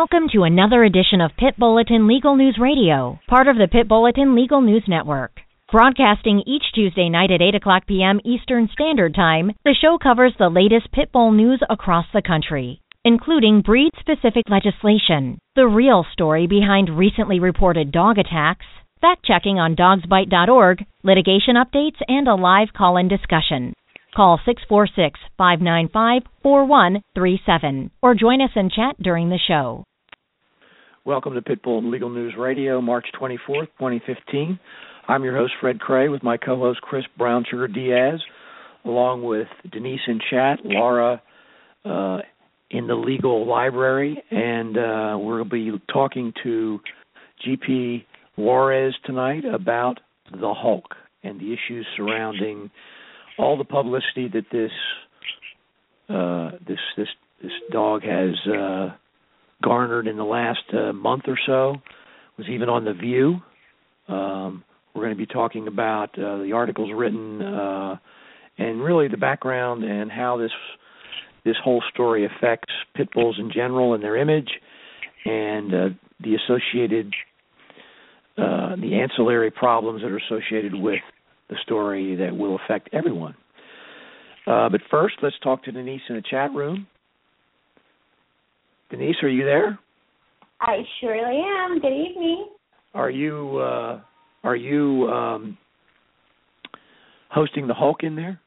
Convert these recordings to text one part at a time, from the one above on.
Welcome to another edition of Pit Bulletin Legal News Radio, part of the Pit Bulletin Legal News Network. Broadcasting each Tuesday night at 8 o'clock p.m. Eastern Standard Time, the show covers the latest pit bull news across the country, including breed-specific legislation, the real story behind recently reported dog attacks, fact-checking on dogsbite.org, litigation updates, and a live call-in discussion. Call 646-595-4137 or join us in chat during the show. Welcome to Pitbull Legal News Radio, March 24th, 2015. I'm your host, Fred Cray, with my co-host, Chris Brown Sugar Diaz, along with Denise in chat, Laura in the legal library, and we'll be talking to GP Juarez tonight about the Hulk and the issues surrounding all the publicity that this dog has garnered in the last month or so. Was even on The View. We're going to be talking about the articles written and really the background and how this whole story affects pit bulls in general and their image, and the associated the ancillary problems that are associated with the story that will affect everyone. But first, let's talk to Denise in the chat room. Denise, are you there? I surely am. Good evening. Are you hosting the Hulk in there?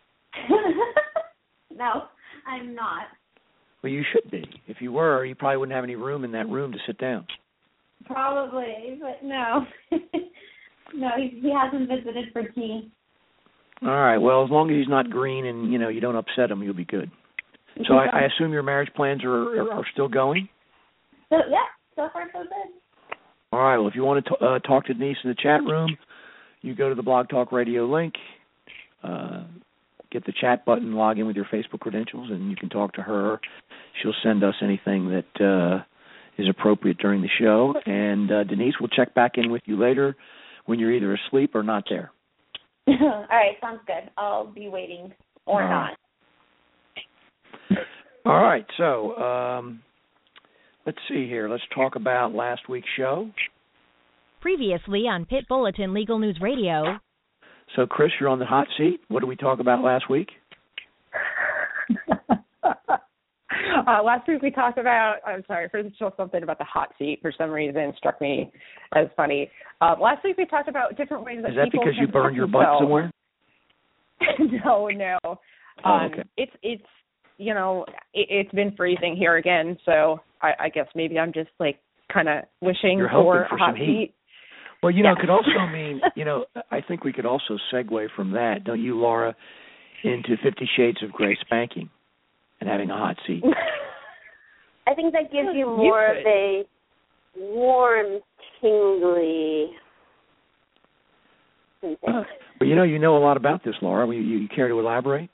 No, I'm not. Well, you should be. If you were, you probably wouldn't have any room in that room to sit down. Probably, but no. No, he hasn't visited for tea. All right. Well, as long as he's not green and, you don't upset him, you'll be good. So I assume your marriage plans are still going? So, yeah, so far so good. All right. Well, if you want to talk to Denise in the chat room, you go to the Blog Talk Radio link, get the chat button, log in with your Facebook credentials, and you can talk to her. She'll send us anything that is appropriate during the show. And Denise will check back in with you later when you're either asleep or not there. All right, sounds good. I'll be waiting or not. All right, so let's see here. Let's talk about last week's show. Previously on Pit Bulletin Legal News Radio. So, Chris, you're on the hot seat. What did we talk about last week? Last week we talked about, I'm sorry, for something about the hot seat for some reason struck me as funny. Last week we talked about different ways that people... Is that because you burned your butt somewhere? No. Okay. It's been freezing here again, so I guess maybe I'm just kind of wishing You're hoping for for a hot some heat. seat. Well, it could also mean, I think we could also segue from that, don't you, Laura, into 50 Shades of Grey spanking and having a hot seat. I think that gives you more of a warm, tingly sensation. But you know a lot about this, Laura. You care to elaborate?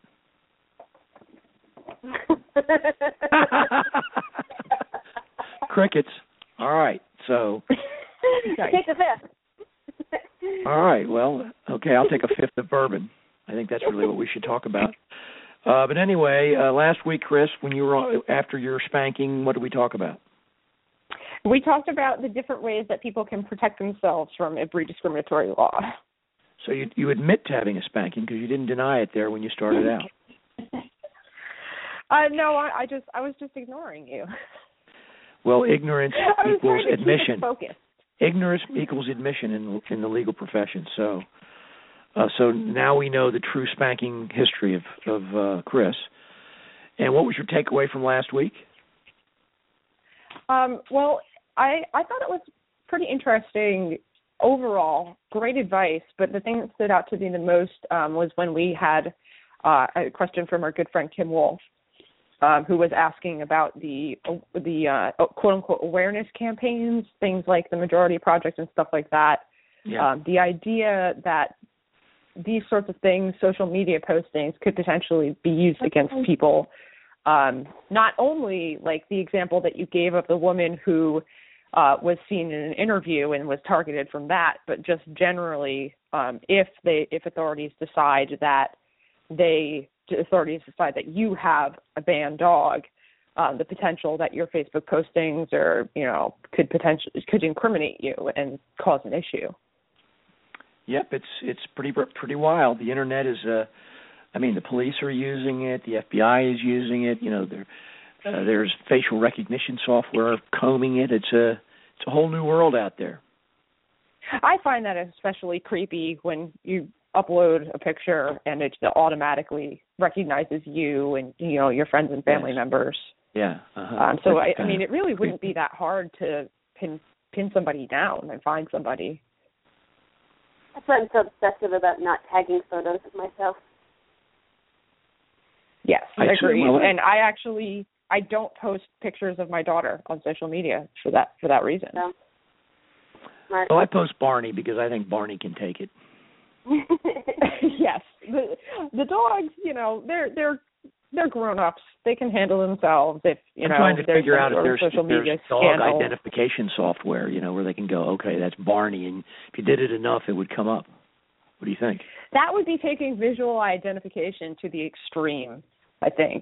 Crickets. All right, so... Take the fifth. All right, well, okay, I'll take a fifth of bourbon. I think that's really what we should talk about. But anyway, last week, Chris, when you were after your spanking, what did we talk about? We talked about the different ways that people can protect themselves from a breed discriminatory law. So you admit to having a spanking because you didn't deny it there when you started out. No, I was just ignoring you. Well, ignorance equals admission. Focused. Ignorance equals admission in the legal profession. So now we know the true spanking history of Chris. And what was your takeaway from last week? Well, I thought it was pretty interesting overall. Great advice, but the thing that stood out to me the most was when we had a question from our good friend Kim Wolf, who was asking about the quote-unquote awareness campaigns, things like the Majority Project and stuff like that. Yeah. The idea that these sorts of things, social media postings, could potentially be used against people. Not only like the example that you gave of the woman who was seen in an interview and was targeted from that, but just generally, if authorities decide that you have a banned dog, the potential that your Facebook postings could incriminate you and cause an issue. Yep, it's pretty wild. The internet is, the police are using it. The FBI is using it. There's facial recognition software combing it. It's a whole new world out there. I find that especially creepy when you upload a picture and it automatically recognizes you and your friends and family members. Yeah. So it really wouldn't be that hard to pin somebody down and find somebody. That's why I'm so obsessive about not tagging photos of myself. Yes, I agree. And I don't post pictures of my daughter on social media for that reason. No. Well, I post Barney because I think Barney can take it. Yes, the dogs, they're grown-ups. They can handle themselves. If I'm trying to figure out if there's dog scandal. identification software, where they can go, okay, that's Barney, and if you did it enough, it would come up. What do you think? That would be taking visual identification to the extreme, I think.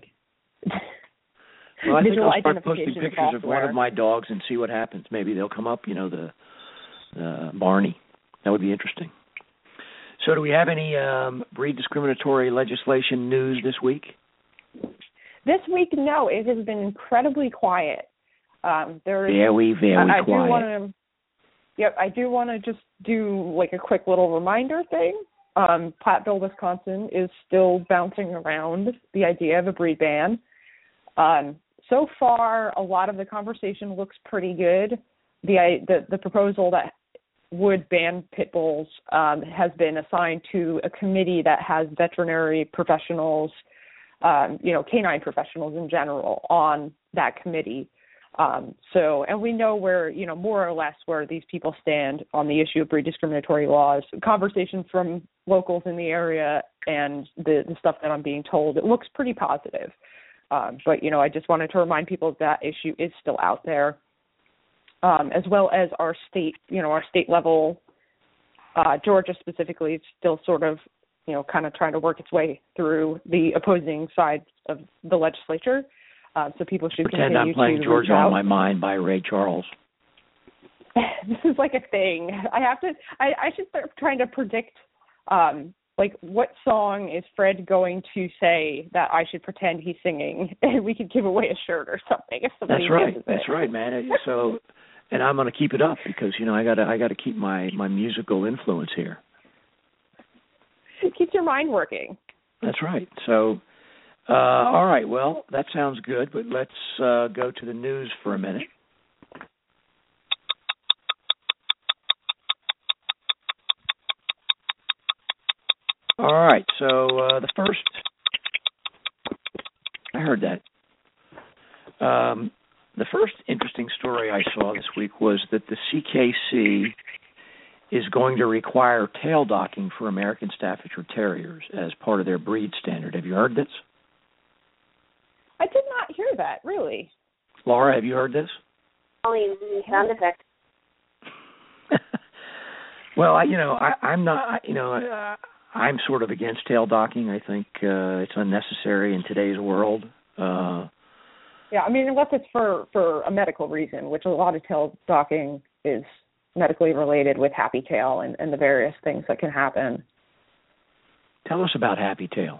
Well, I think I'll start posting pictures of one of my dogs and see what happens. Maybe they'll come up, the Barney. That would be interesting. So do we have any breed discriminatory legislation news this week? This week, no. It has been incredibly quiet. Very quiet. I do want to just do like a quick little reminder thing. Platteville, Wisconsin is still bouncing around the idea of a breed ban. So far, a lot of the conversation looks pretty good. The proposal that would ban pit bulls has been assigned to a committee that has veterinary professionals, canine professionals in general on that committee. And we know where, more or less where these people stand on the issue of breed discriminatory laws. Conversations from locals in the area and the stuff that I'm being told, it looks pretty positive. But I just wanted to remind people that issue is still out there, as well as our state level. Georgia specifically is still sort of, kind of trying to work its way through the opposing sides of the legislature. So people should pretend I'm playing Georgia on My Mind by Ray Charles. This is like a thing. I should start trying to predict, what song is Fred going to say that I should pretend he's singing, and we could give away a shirt or something if somebody guesses it. That's right, man. So, and I'm going to keep it up because I got to keep my musical influence here. It keeps your mind working. That's right. So, all right. Well, that sounds good, but let's go to the news for a minute. All right, so the first, I heard that. The first interesting story I saw this week was that the CKC is going to require tail docking for American Staffordshire Terriers as part of their breed standard. Have you heard this? I did not hear that, really. Laura, have you heard this? Only sound effect. Well, I'm not, I'm sort of against tail docking. I think it's unnecessary in today's world. Yeah, unless it's for a medical reason, which a lot of tail docking is medically related with happy tail and the various things that can happen. Tell us about happy tail.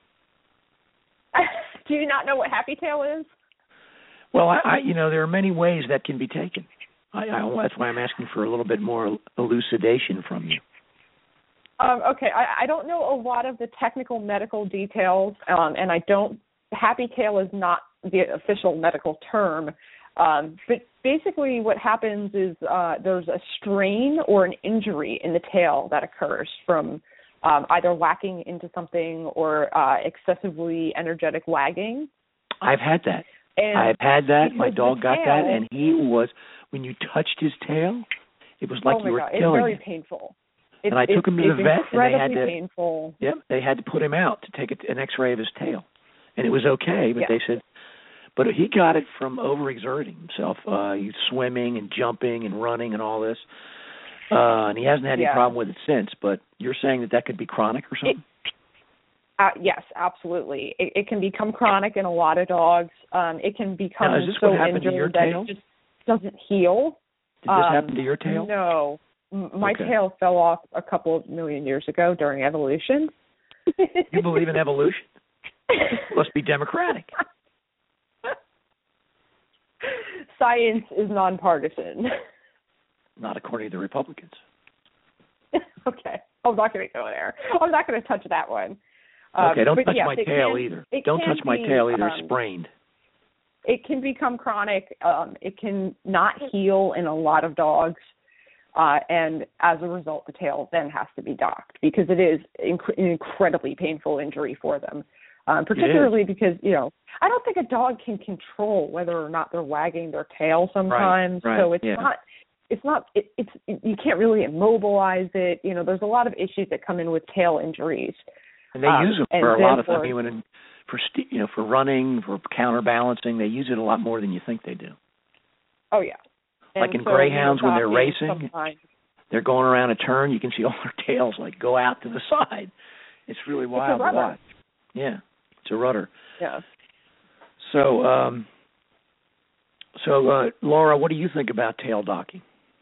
Do you not know what happy tail is? Well, there are many ways that can be taken. That's why I'm asking for a little bit more elucidation from you. Okay, I don't know a lot of the technical medical details, and happy tail is not the official medical term, but basically what happens is there's a strain or an injury in the tail that occurs from either whacking into something or excessively energetic wagging. I've had that. My dog got that, and when you touched his tail, it was like you were killing him. It's very painful. And I took him to the vet, and they had to. Painful. Yep, they had to put him out to take an X-ray of his tail, and it was okay. But they said, but he got it from overexerting himself. He's swimming and jumping and running and all this, and he hasn't had any problem with it since. But you're saying that could be chronic or something? Yes, absolutely. It can become chronic in a lot of dogs. It can become now, is this so what happened injured to your that tail? it just doesn't heal. Did this happen to your tail? No. My Okay. tail fell off a couple of million years ago during evolution. You believe in evolution? Must be democratic. Science is nonpartisan. Not according to the Republicans. Okay. I'm not going to go there. I'm not going to touch that one. Okay, don't touch yes, my tail either. Don't touch my tail either. It's sprained. It can become chronic. It can not heal in a lot of dogs. And as a result, the tail then has to be docked because it is an incredibly painful injury for them. Particularly because, I don't think a dog can control whether or not they're wagging their tail sometimes. Right, so it's you can't really immobilize it. There's a lot of issues that come in with tail injuries. And they use them for a lot of things. For running, for counterbalancing, they use it a lot more than you think they do. Oh, yeah. Like in greyhounds when they're racing, they're going around a turn, you can see all their tails go out to the side. It's really wild to watch. Yeah, it's a rudder. Yeah. So, Laura, what do you think about tail docking?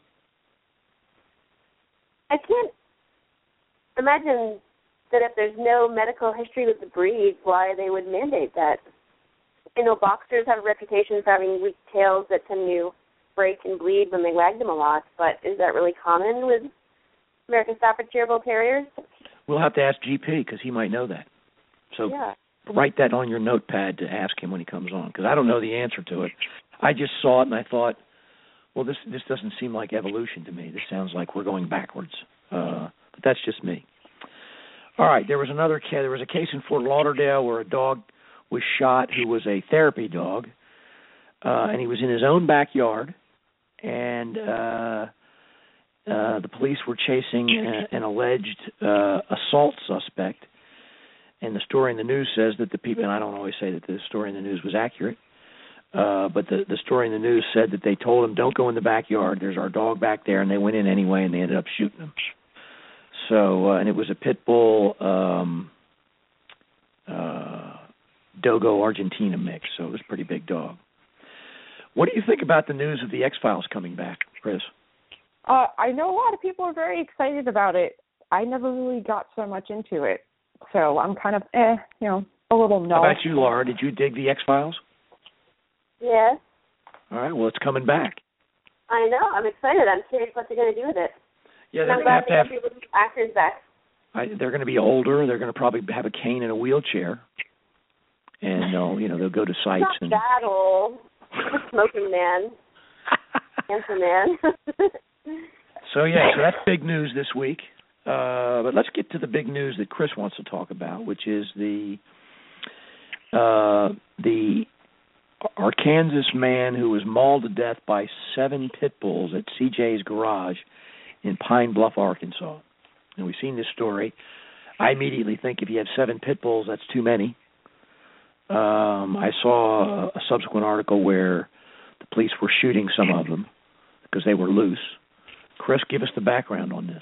I can't imagine that if there's no medical history with the breed, why they would mandate that. Boxers have a reputation for having weak tails that tend to break and bleed when they wag them a lot, but is that really common with American Staffordshire Bull Terriers? We'll have to ask GP because he might know that. So write that on your notepad to ask him when he comes on because I don't know the answer to it. I just saw it and I thought, well, this doesn't seem like evolution to me. This sounds like we're going backwards. But that's just me. All right, there was a case in Fort Lauderdale where a dog was shot who was a therapy dog, and he was in his own backyard, and the police were chasing an alleged assault suspect, and the story in the news says that the people, and I don't always say that the story in the news was accurate, but the story in the news said that they told him, don't go in the backyard, there's our dog back there, and they went in anyway, and they ended up shooting him. So, and it was a pit bull Dogo Argentina mix, so it was a pretty big dog. What do you think about the news of the X-Files coming back, Chris? I know a lot of people are very excited about it. I never really got so much into it, so I'm kind of, a little null. How about you, Laura? Did you dig the X-Files? Yes. All right, well, it's coming back. I know. I'm excited. I'm curious what they're going to do with it. Yeah, they're going to have actors back. They're going to be older. They're going to probably have a cane and a wheelchair, and they'll go to sites. Not that old. Smoking man, handsome man. So that's big news this week. But let's get to the big news that Chris wants to talk about, which is the Arkansas man who was mauled to death by 7 pit bulls at CJ's garage in Pine Bluff, Arkansas. And we've seen this story. I immediately think if you have 7 pit bulls, that's too many. I saw a subsequent article where the police were shooting some of them because they were loose. Chris, give us the background on this.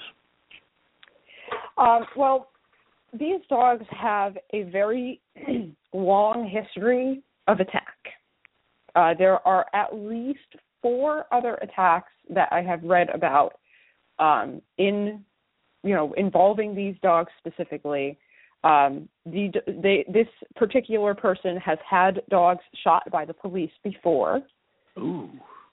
Well, these dogs have a very long history of attack. There are at least 4 other attacks that I have read about involving these dogs specifically. This particular person has had dogs shot by the police before. Ooh.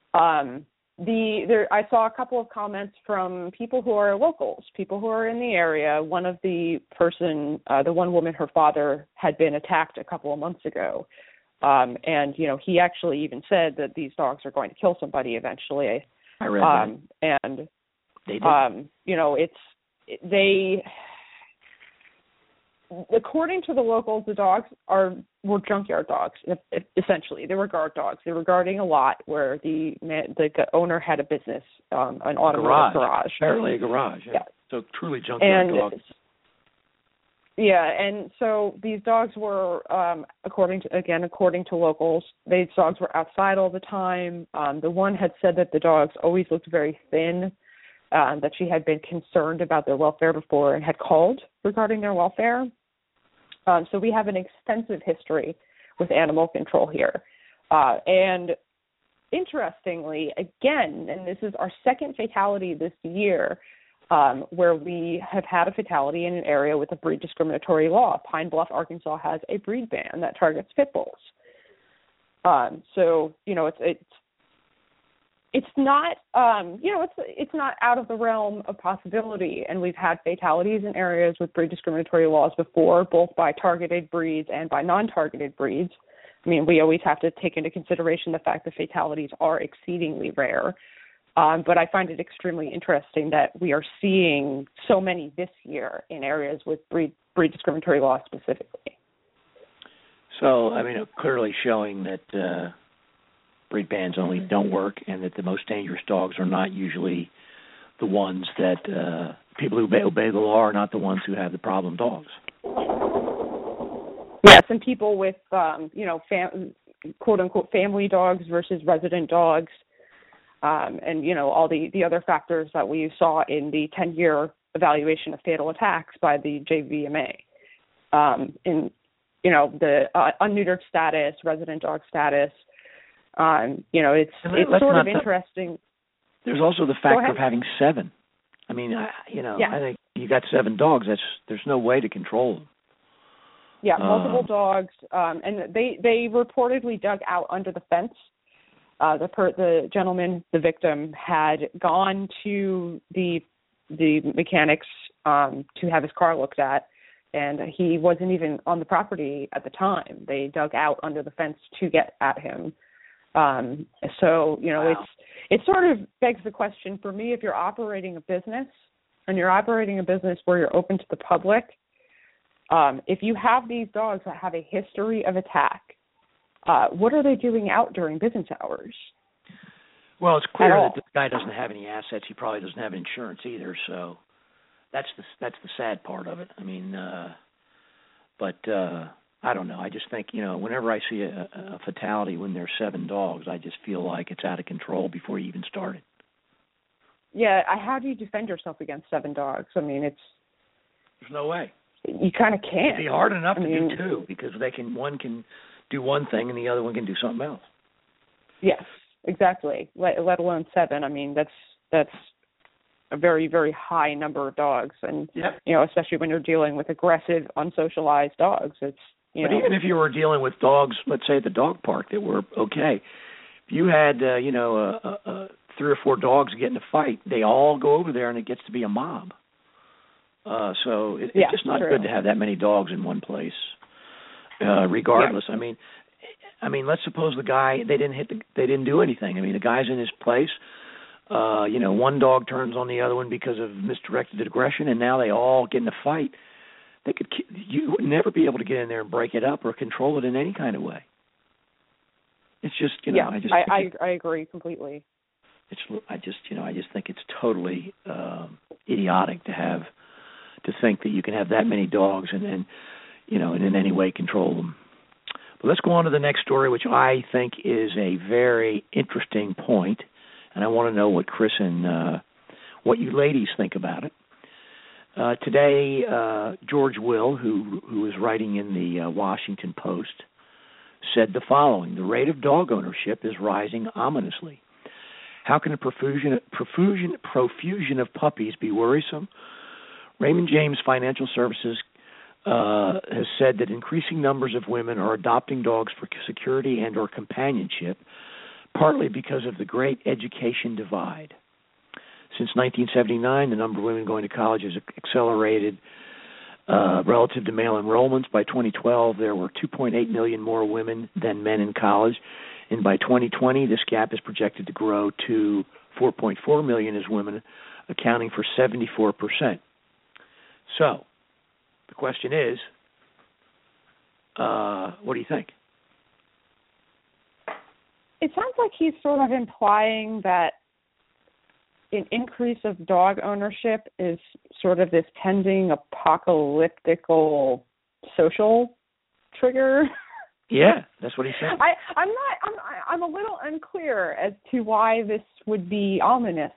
I saw a couple of comments from people who are locals, people who are in the area. One of the one woman, her father had been attacked a couple of months ago. And he actually even said that these dogs are going to kill somebody eventually. I read that. And they did. According to the locals, the dogs were junkyard dogs. Essentially, they were guard dogs. They were guarding a lot where the owner had a business, an automotive garage. Apparently, a garage. Yeah. So truly junkyard dogs. Yeah, and so these dogs were, according to locals, these dogs were outside all the time. The one had said that the dogs always looked very thin, that she had been concerned about their welfare before and had called regarding their welfare. So we have an extensive history with animal control here. And interestingly, again, and this is our second fatality this year, where we have had a fatality in an area with a breed discriminatory law. Pine Bluff, Arkansas has a breed ban that targets pit bulls. So, you know, it's not, it's not out of the realm of possibility. And we've had fatalities in areas with breed discriminatory laws before, both by targeted breeds and by non-targeted breeds. I mean, we always have to take into consideration the fact that fatalities are exceedingly rare. But I find it extremely interesting that we are seeing so many this year in areas with breed discriminatory laws specifically. So, I mean, clearly showing that breed bans only don't work, and that the most dangerous dogs are not usually the ones that people who obey the law are not the ones who have the problem dogs. Yes, and people with, quote-unquote family dogs versus resident dogs, and, you know, all the other factors that we saw in the 10-year evaluation of fatal attacks by the JVMA. In, you know, the unneutered status, resident dog status, you know, it's sort of interesting. There's also the factor of having 7. I mean, I think you got 7 dogs. There's no way to control them. Yeah, multiple dogs, and they reportedly dug out under the fence. The gentleman, the victim, had gone to the mechanics to have his car looked at, and he wasn't even on the property at the time. They dug out under the fence to get at him. So, you know, Wow. it sort of begs the question for me, if you're operating a business and you're operating a business where you're open to the public, if you have these dogs that have a history of attack, what are they doing out during business hours? Well, it's clear that this guy doesn't have any assets. He probably doesn't have insurance either. So that's the sad part of it. I mean, but I don't know. I just think, you know, whenever I see a fatality when there's 7 dogs, I just feel like it's out of control before you even started. Yeah, how do you defend yourself against 7 dogs? I mean, there's no way. You kind of can't. It'd be hard enough to do 2 because one can do one thing and the other one can do something else. Yes, exactly. Let alone 7. I mean, that's a very, very high number of dogs, and you know, especially when you're dealing with aggressive, unsocialized dogs, it's But even if you were dealing with dogs, let's say at the dog park, that were okay, if you had 3 or 4 dogs get in a fight, they all go over there and it gets to be a mob. So it's just not good to have that many dogs in one place. Regardless, I mean, let's suppose the guy they didn't do anything. I mean, the guy's in his place. One dog turns on the other one because of misdirected aggression, and now they all get in a fight. You would never be able to get in there and break it up or control it in any kind of way. It's just, I agree completely. I just think it's totally idiotic to think that you can have that many dogs and in any way control them. But let's go on to the next story, which I think is a very interesting point, and I want to know what Chris and what you ladies think about it. Today, George Will, who is writing in the Washington Post, said the following: the rate of dog ownership is rising ominously. How can a profusion of puppies be worrisome? Raymond James Financial Services has said that increasing numbers of women are adopting dogs for security and or companionship, partly because of the great education divide. Since 1979, the number of women going to college has accelerated relative to male enrollments. By 2012, there were 2.8 million more women than men in college, and by 2020, this gap is projected to grow to 4.4 million as women, accounting for 74%. So, the question is, what do you think? It sounds like he's sort of implying that an increase of dog ownership is sort of this pending apocalyptical social trigger. Yeah, that's what he said. I'm a little unclear as to why this would be ominous.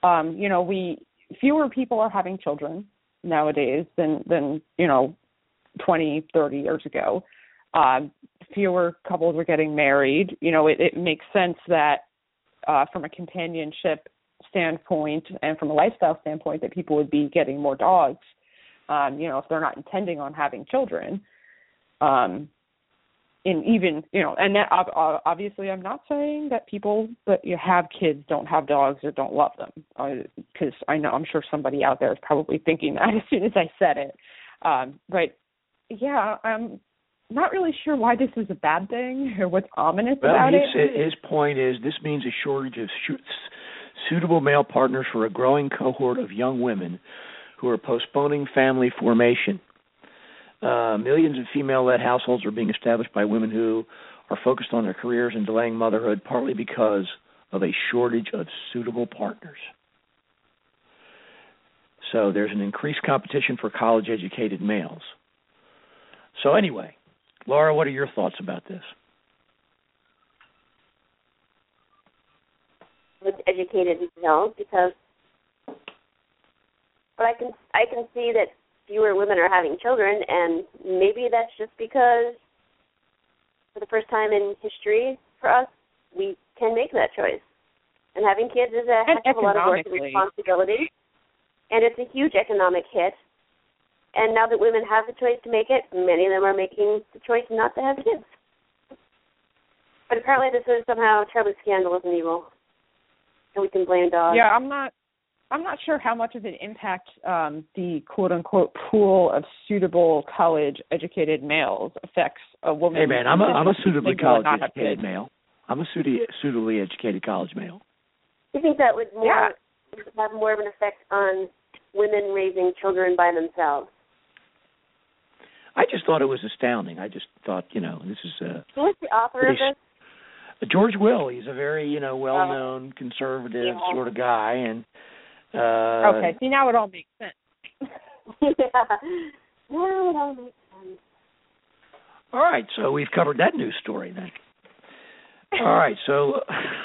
Fewer people are having children nowadays than 20, 30 years ago. Fewer couples were getting married. It makes sense that from a companionship standpoint and from a lifestyle standpoint that people would be getting more dogs, if they're not intending on having children. And even, and that obviously I'm not saying that people that have kids don't have dogs or don't love them, because I'm sure somebody out there is probably thinking that as soon as I said it. But yeah, I'm not really sure why this is a bad thing or what's ominous about it. His point is this means a shortage of suitable male partners for a growing cohort of young women who are postponing family formation. Millions of female-led households are being established by women who are focused on their careers and delaying motherhood, partly because of a shortage of suitable partners. So there's an increased competition for college-educated males. So anyway, Laura, what are your thoughts about this? With educated males, because, but I can see that fewer women are having children, and maybe that's just because for the first time in history for us, we can make that choice. And having kids is a heck of a lot of work and responsibility, and it's a huge economic hit. And now that women have the choice to make it, many of them are making the choice not to have kids. But apparently this is somehow terribly scandalous and evil, and we can blame dogs. Yeah, I'm not sure how much of an impact the quote-unquote pool of suitable college-educated males affects a woman. Hey, man, I'm a suitably college-educated male. I'm a suitably educated college male. You think that would have more of an effect on women raising children by themselves? I just thought it was astounding. I just thought, this is who is the author of this? George Will. He's a very, well-known conservative sort of guy, and okay, see, now it all makes sense. Now it all makes sense. All right, so we've covered that news story then. All right, so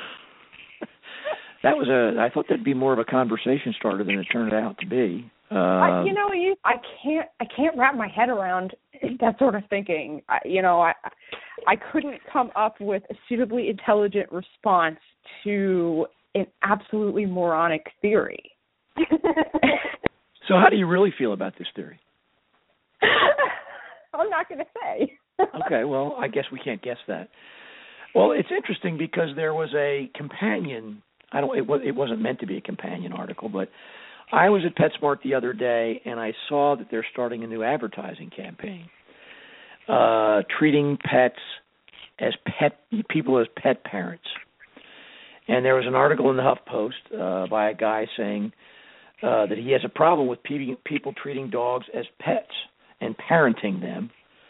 I thought that'd be more of a conversation starter than it turned out to be. I can't wrap my head around that sort of thinking. I couldn't come up with a suitably intelligent response to an absolutely moronic theory. So how do you really feel about this theory? I'm not going to say. Okay, well, I guess we can't guess that. Well, it's interesting because there was a companion. It wasn't meant to be a companion article, but I was at PetSmart the other day, and I saw that they're starting a new advertising campaign, treating pets as people as pet parents. And there was an article in the HuffPost by a guy saying that he has a problem with people treating dogs as pets and parenting them,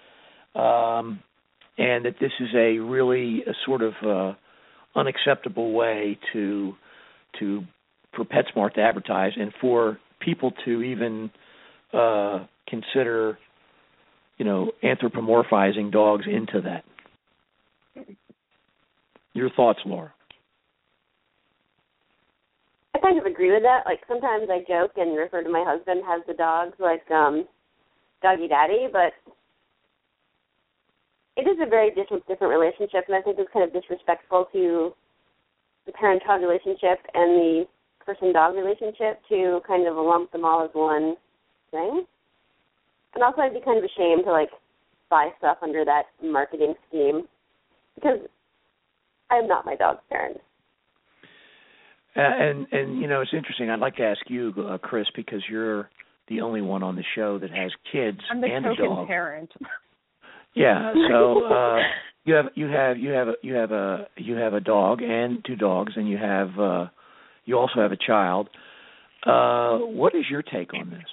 and that this is a really sort of unacceptable way for PetSmart to advertise and for people to even consider, anthropomorphizing dogs into that. Your thoughts, Laura? I kind of agree with that. Like, sometimes I joke and refer to my husband as the dogs, like doggy daddy, but it is a very different relationship, and I think it's kind of disrespectful to the parent-child relationship and the person-dog relationship to kind of lump them all as one thing. And also I'd be kind of ashamed to, buy stuff under that marketing scheme because I'm not my dog's parent. And it's interesting. I'd like to ask you, Chris, because you're the only one on the show that has kids and a dog. I'm the token parent. Yeah. So you have a dog and two dogs, and you also have a child. What is your take on this?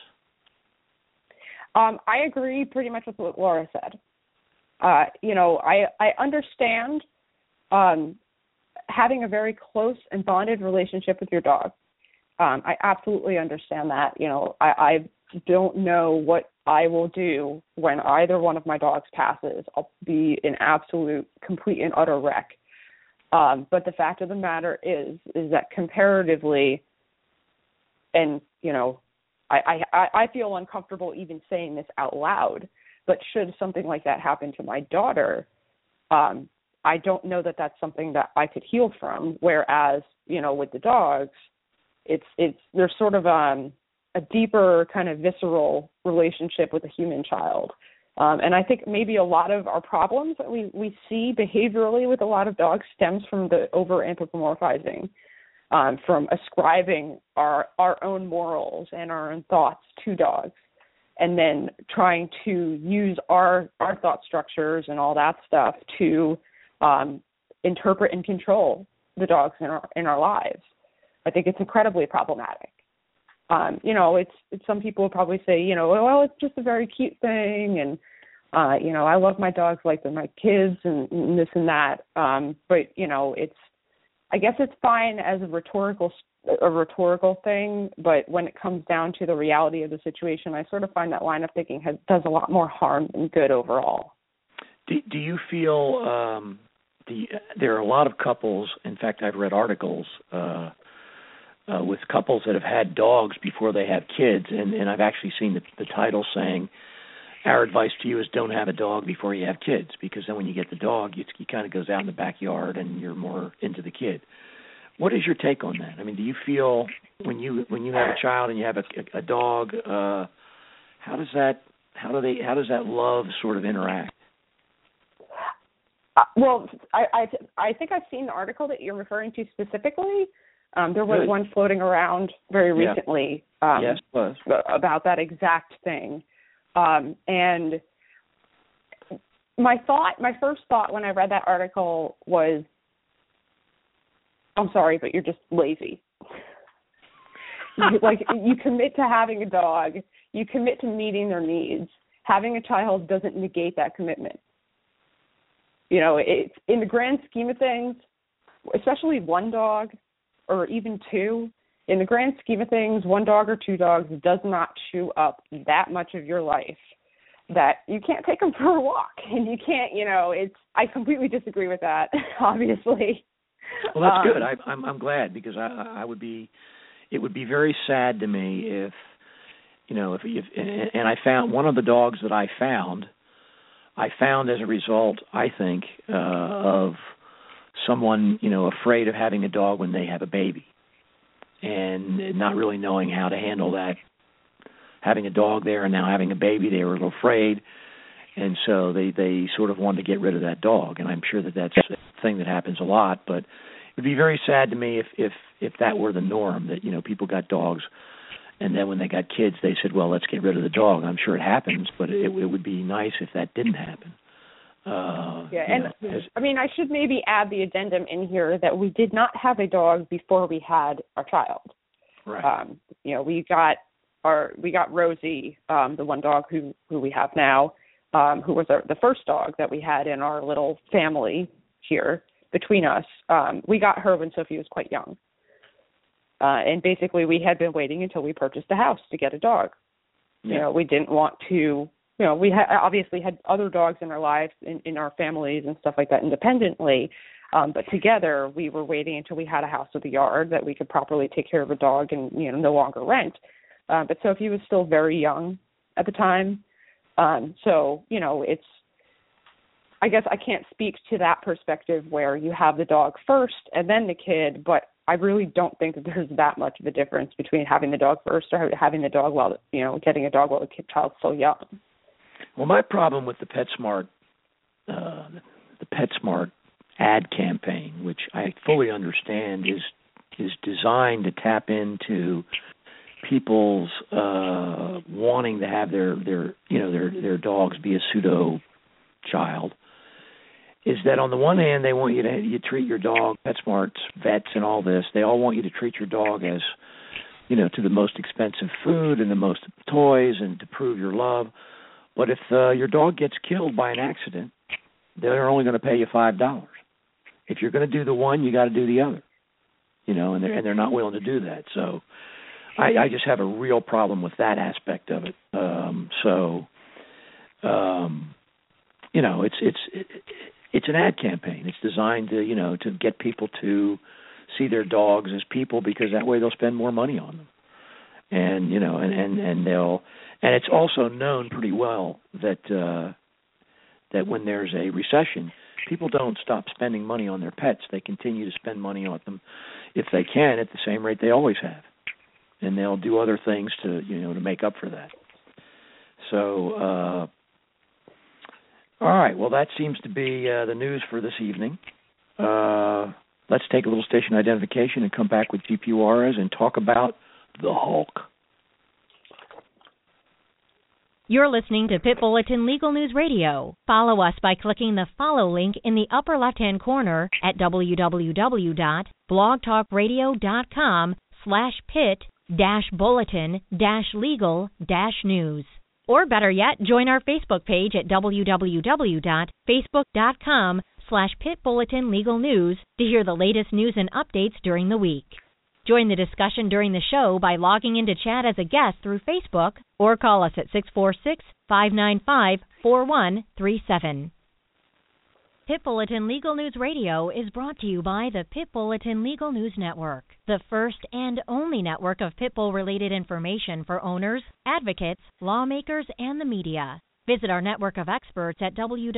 I agree pretty much with what Laura said. I understand having a very close and bonded relationship with your dog. I absolutely understand that. I don't know what I will do when either one of my dogs passes. I'll be an absolute, complete and utter wreck. But the fact of the matter is that comparatively, and, I feel uncomfortable even saying this out loud, But should something like that happen to my daughter, I don't know that that's something that I could heal from. Whereas, with the dogs, there's sort of a deeper kind of visceral relationship with a human child. And I think maybe a lot of our problems that we see behaviorally with a lot of dogs stems from the over-anthropomorphizing, from ascribing our own morals and our own thoughts to dogs, and then trying to use our thought structures and all that stuff to interpret and control the dogs in our lives. I think it's incredibly problematic. It's some people would probably say, well, it's just a very cute thing, and I love my dogs like they're my kids, and this and that. But I guess it's fine as a rhetorical thing. But when it comes down to the reality of the situation, I sort of find that line of thinking does a lot more harm than good overall. Do you feel there are a lot of couples? In fact, I've read articles with couples that have had dogs before they have kids, and I've actually seen the title saying, our advice to you is don't have a dog before you have kids, because then when you get the dog, he kind of goes out in the backyard and you're more into the kid. What is your take on that? I mean, do you feel when you have a child and you have a dog, how does that love sort of interact? Well, I think I've seen the article that you're referring to specifically. There was one floating around very recently about that exact thing. And my first thought when I read that article was, I'm sorry, but you're just lazy. You commit to having a dog, you commit to meeting their needs. Having a child doesn't negate that commitment. It's in the grand scheme of things, especially one dog or even two, in the grand scheme of things, one dog or two dogs does not chew up that much of your life that you can't take them for a walk, and you can't, I completely disagree with that, obviously. Well, that's good. I'm glad, because it would be very sad to me if I found one of the dogs that I found as a result, I think, of someone, afraid of having a dog when they have a baby and not really knowing how to handle that. Having a dog there and now having a baby, they were a little afraid, and so they sort of wanted to get rid of that dog. And I'm sure that's a thing that happens a lot, but it would be very sad to me if that were the norm, that, people got dogs and then when they got kids, they said, well, let's get rid of the dog. I'm sure it happens, but it would be nice if that didn't happen. I should maybe add the addendum in here that we did not have a dog before we had our child. Right. We got Rosie, the one dog who we have now, who was the first dog that we had in our little family here between us. We got her when Sophie was quite young. And basically we had been waiting until we purchased a house to get a dog. Yeah. We didn't want to, we obviously had other dogs in our lives, in our families and stuff like that independently. But together we were waiting until we had a house with a yard that we could properly take care of a dog and, no longer rent. But Sophie was still very young at the time. I guess I can't speak to that perspective where you have the dog first and then the kid, but I really don't think that there's that much of a difference between having the dog first or having the dog getting a dog while the child's still young. Well, my problem with the PetSmart ad campaign, which I fully understand is designed to tap into people's wanting to have their dogs be a pseudo child, is that on the one hand they want you treat your dog, PetSmart's vets and all this, they all want you to treat your dog as to the most expensive food and the most toys and to prove your love. But if your dog gets killed by an accident, they're only going to pay you $5. If you're going to do the one, you got to do the other. And they're not willing to do that. So I just have a real problem with that aspect of it. It's an ad campaign. It's designed to get people to see their dogs as people, because that way they'll spend more money on them. and and it's also known pretty well that when there's a recession, people don't stop spending money on their pets. They continue to spend money on them if they can at the same rate they always have, and they'll do other things to make up for that. So, all right. Well, that seems to be the news for this evening. Let's take a little station identification and come back with G.P. Juarez and talk about the Hulk. You're listening to Pit Bulletin Legal News Radio. Follow us by clicking the follow link in the upper left-hand corner at www.blogtalkradio.com/pit-bulletin-legal-news. Or better yet, join our Facebook page at www.facebook.com/Pit Bulletin Legal News to hear the latest news and updates during the week. Join the discussion during the show by logging into chat as a guest through Facebook or call us at 646-595-4137. Pit Bulletin Legal News Radio is brought to you by the Pit Bulletin Legal News Network, the first and only network of pit bull-related information for owners, advocates, lawmakers, and the media. Visit our network of experts at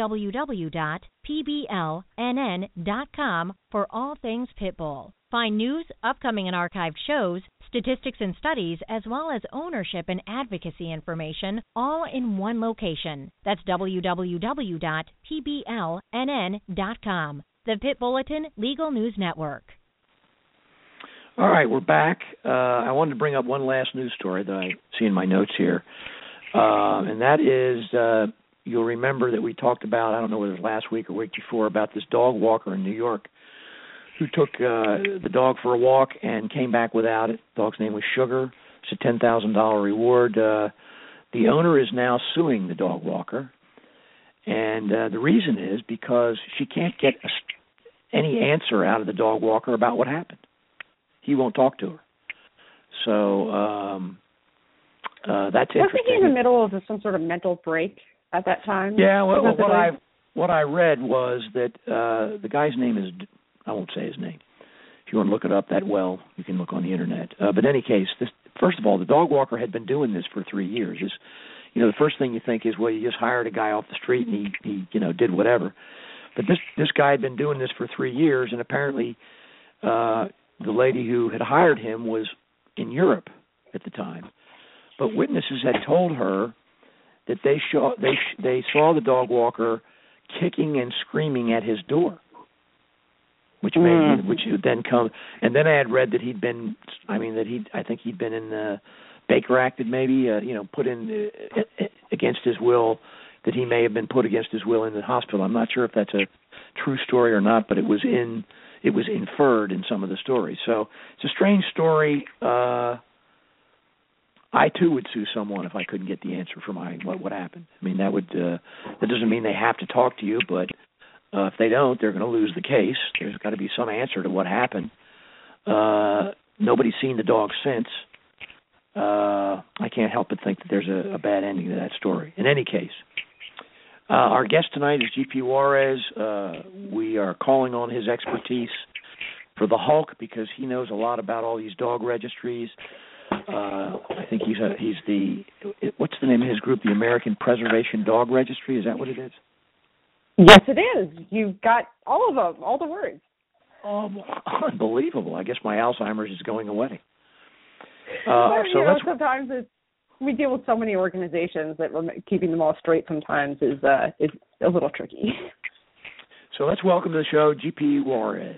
www.pblnn.com for all things Pitbull. Find news, upcoming and archived shows, statistics and studies, as well as ownership and advocacy information, all in one location. That's www.pblnn.com, the Pit Bulletin Legal News Network. All right, we're back. I wanted to bring up one last news story that I see in my notes here. And that is, you'll remember that we talked about, I don't know whether it was last week or week before, about this dog walker in New York who took the dog for a walk and came back without it. The dog's name was Sugar. It's a $10,000 reward. The owner is now suing the dog walker. And the reason is because she can't get any answer out of the dog walker about what happened. He won't talk to her. So that's interesting. Wasn't he in the middle of some sort of mental break at that time? Yeah, what I read was that the guy's name is, I won't say his name. If you want to look it up that well, you can look on the internet. But in any case, first of all, the dog walker had been doing this for 3 years. The first thing you think is, well, you just hired a guy off the street and he did whatever. But this guy had been doing this for 3 years, and apparently the lady who had hired him was in Europe at the time. But witnesses had told her that they saw the dog walker kicking and screaming at his door, which then come. And then I had read that I think he'd been in the Baker acted, maybe, put in against his will, that he may have been put against his will in the hospital. I'm not sure if that's a true story or not, but it was inferred in some of the stories. So it's a strange story. I too would sue someone if I couldn't get the answer for what happened. I mean, that doesn't mean they have to talk to you, but if they don't, they're going to lose the case. There's got to be some answer to what happened. Nobody's seen the dog since. I can't help but think that there's a bad ending to that story. In any case, our guest tonight is G.P. Juarez. We are calling on his expertise for the Hulk because he knows a lot about all these dog registries. I think he's what's the name of his group? The American Preservation Dog Registry. Is that what it is? Yes, it is. You've got all of them, all the words. Oh, unbelievable! I guess my Alzheimer's is going away. Sometimes we deal with so many organizations that keeping them all straight sometimes is a little tricky. So let's welcome to the show G.P. Juarez.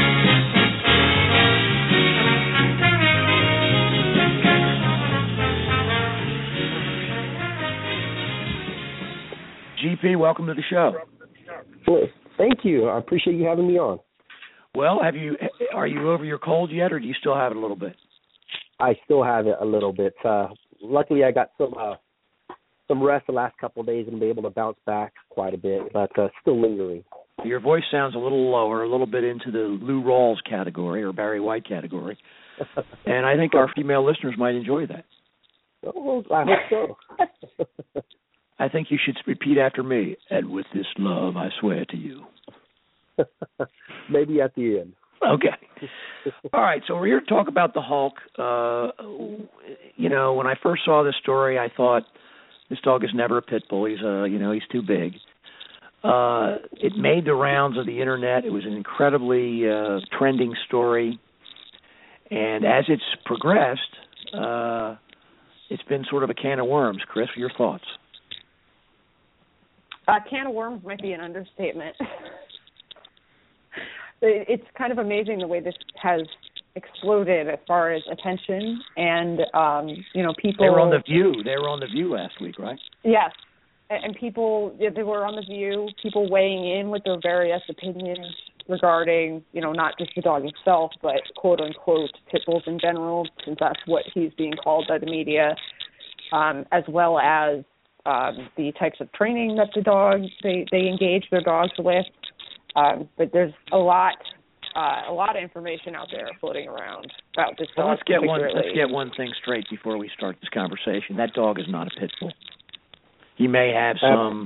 GP, welcome to the show. Well, thank you. I appreciate you having me on. Well, are you over your cold yet, or do you still have it a little bit? I still have it a little bit. Luckily, I got some rest the last couple of days and be able to bounce back quite a bit, but still lingering. Your voice sounds a little lower, a little bit into the Lou Rawls category or Barry White category, and I think our female listeners might enjoy that. Oh, I hope so. I think you should repeat after me. And with this love, I swear to you. Maybe at the end. Okay. All right, so we're here to talk about the Hulk. when I first saw this story, I thought this dog is never a pit bull. He's he's too big. It made the rounds of the internet. It was an incredibly trending story, and as it's progressed, it's been sort of a can of worms. Chris, your thoughts? A can of worms might be an understatement. It's kind of amazing the way this has exploded as far as attention and people. They were on The View. They were on The View last week, right? Yes, and people, they were on The View. People weighing in with their various opinions regarding, not just the dog himself, but quote unquote pit bulls in general, since that's what he's being called by the media, as well as the types of training that the dogs they engage their dogs with. But there's a lot of information out there floating around about this dog. Let's get one thing straight before we start this conversation. That dog is not a pit bull. He may have some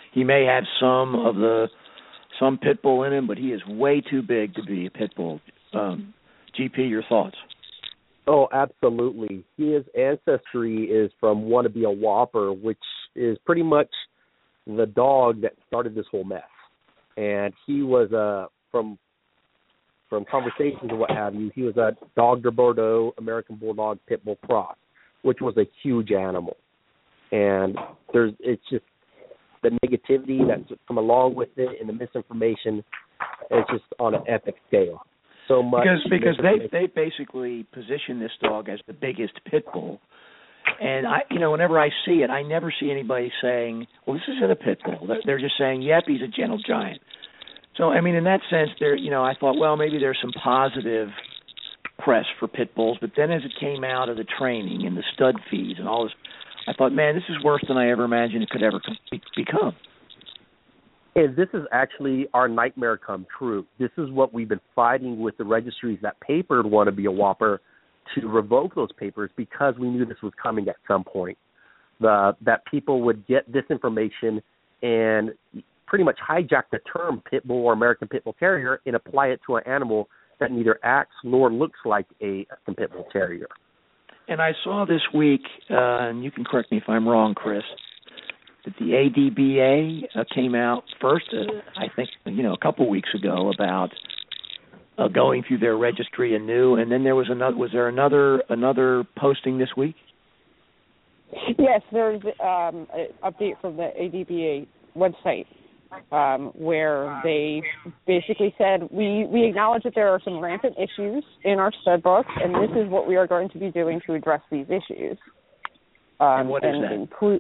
pit bull in him, but he is way too big to be a pit bull. GP, your thoughts? Oh, absolutely. His ancestry is from Wanna Be a Whopper, which is pretty much the dog that started this whole mess. And he was from conversations and what have you, he was a Dog de Bordeaux American Bulldog Pit Bull cross, which was a huge animal. And it's just the negativity that's come along with it and the misinformation is just on an epic scale. So much because they basically position this dog as the biggest pit bull. And whenever I see it, I never see anybody saying, "Well, this isn't a pit bull." They're just saying, "Yep, he's a gentle giant." So, I mean, in that sense, I thought, well, maybe there's some positive press for pit bulls. But then, as it came out of the training and the stud feeds and all this, I thought, man, this is worse than I ever imagined it could ever become. And this is actually our nightmare come true. This is what we've been fighting with the registries that papered Wanna Be a Whopper to revoke those papers, because we knew this was coming at some point. That people would get this information and pretty much hijack the term pit bull or American Pit Bull Terrier and apply it to an animal that neither acts nor looks like a Pit Bull Terrier. And I saw this week, and you can correct me if I'm wrong, Chris, that the ADBA came out first, I think, a couple weeks ago about going through their registry anew, and then there was another. Was there another posting this week? Yes, there's an update from the ADBA website where they basically said we acknowledge that there are some rampant issues in our stud book, and this is what we are going to be doing to address these issues. And what is that?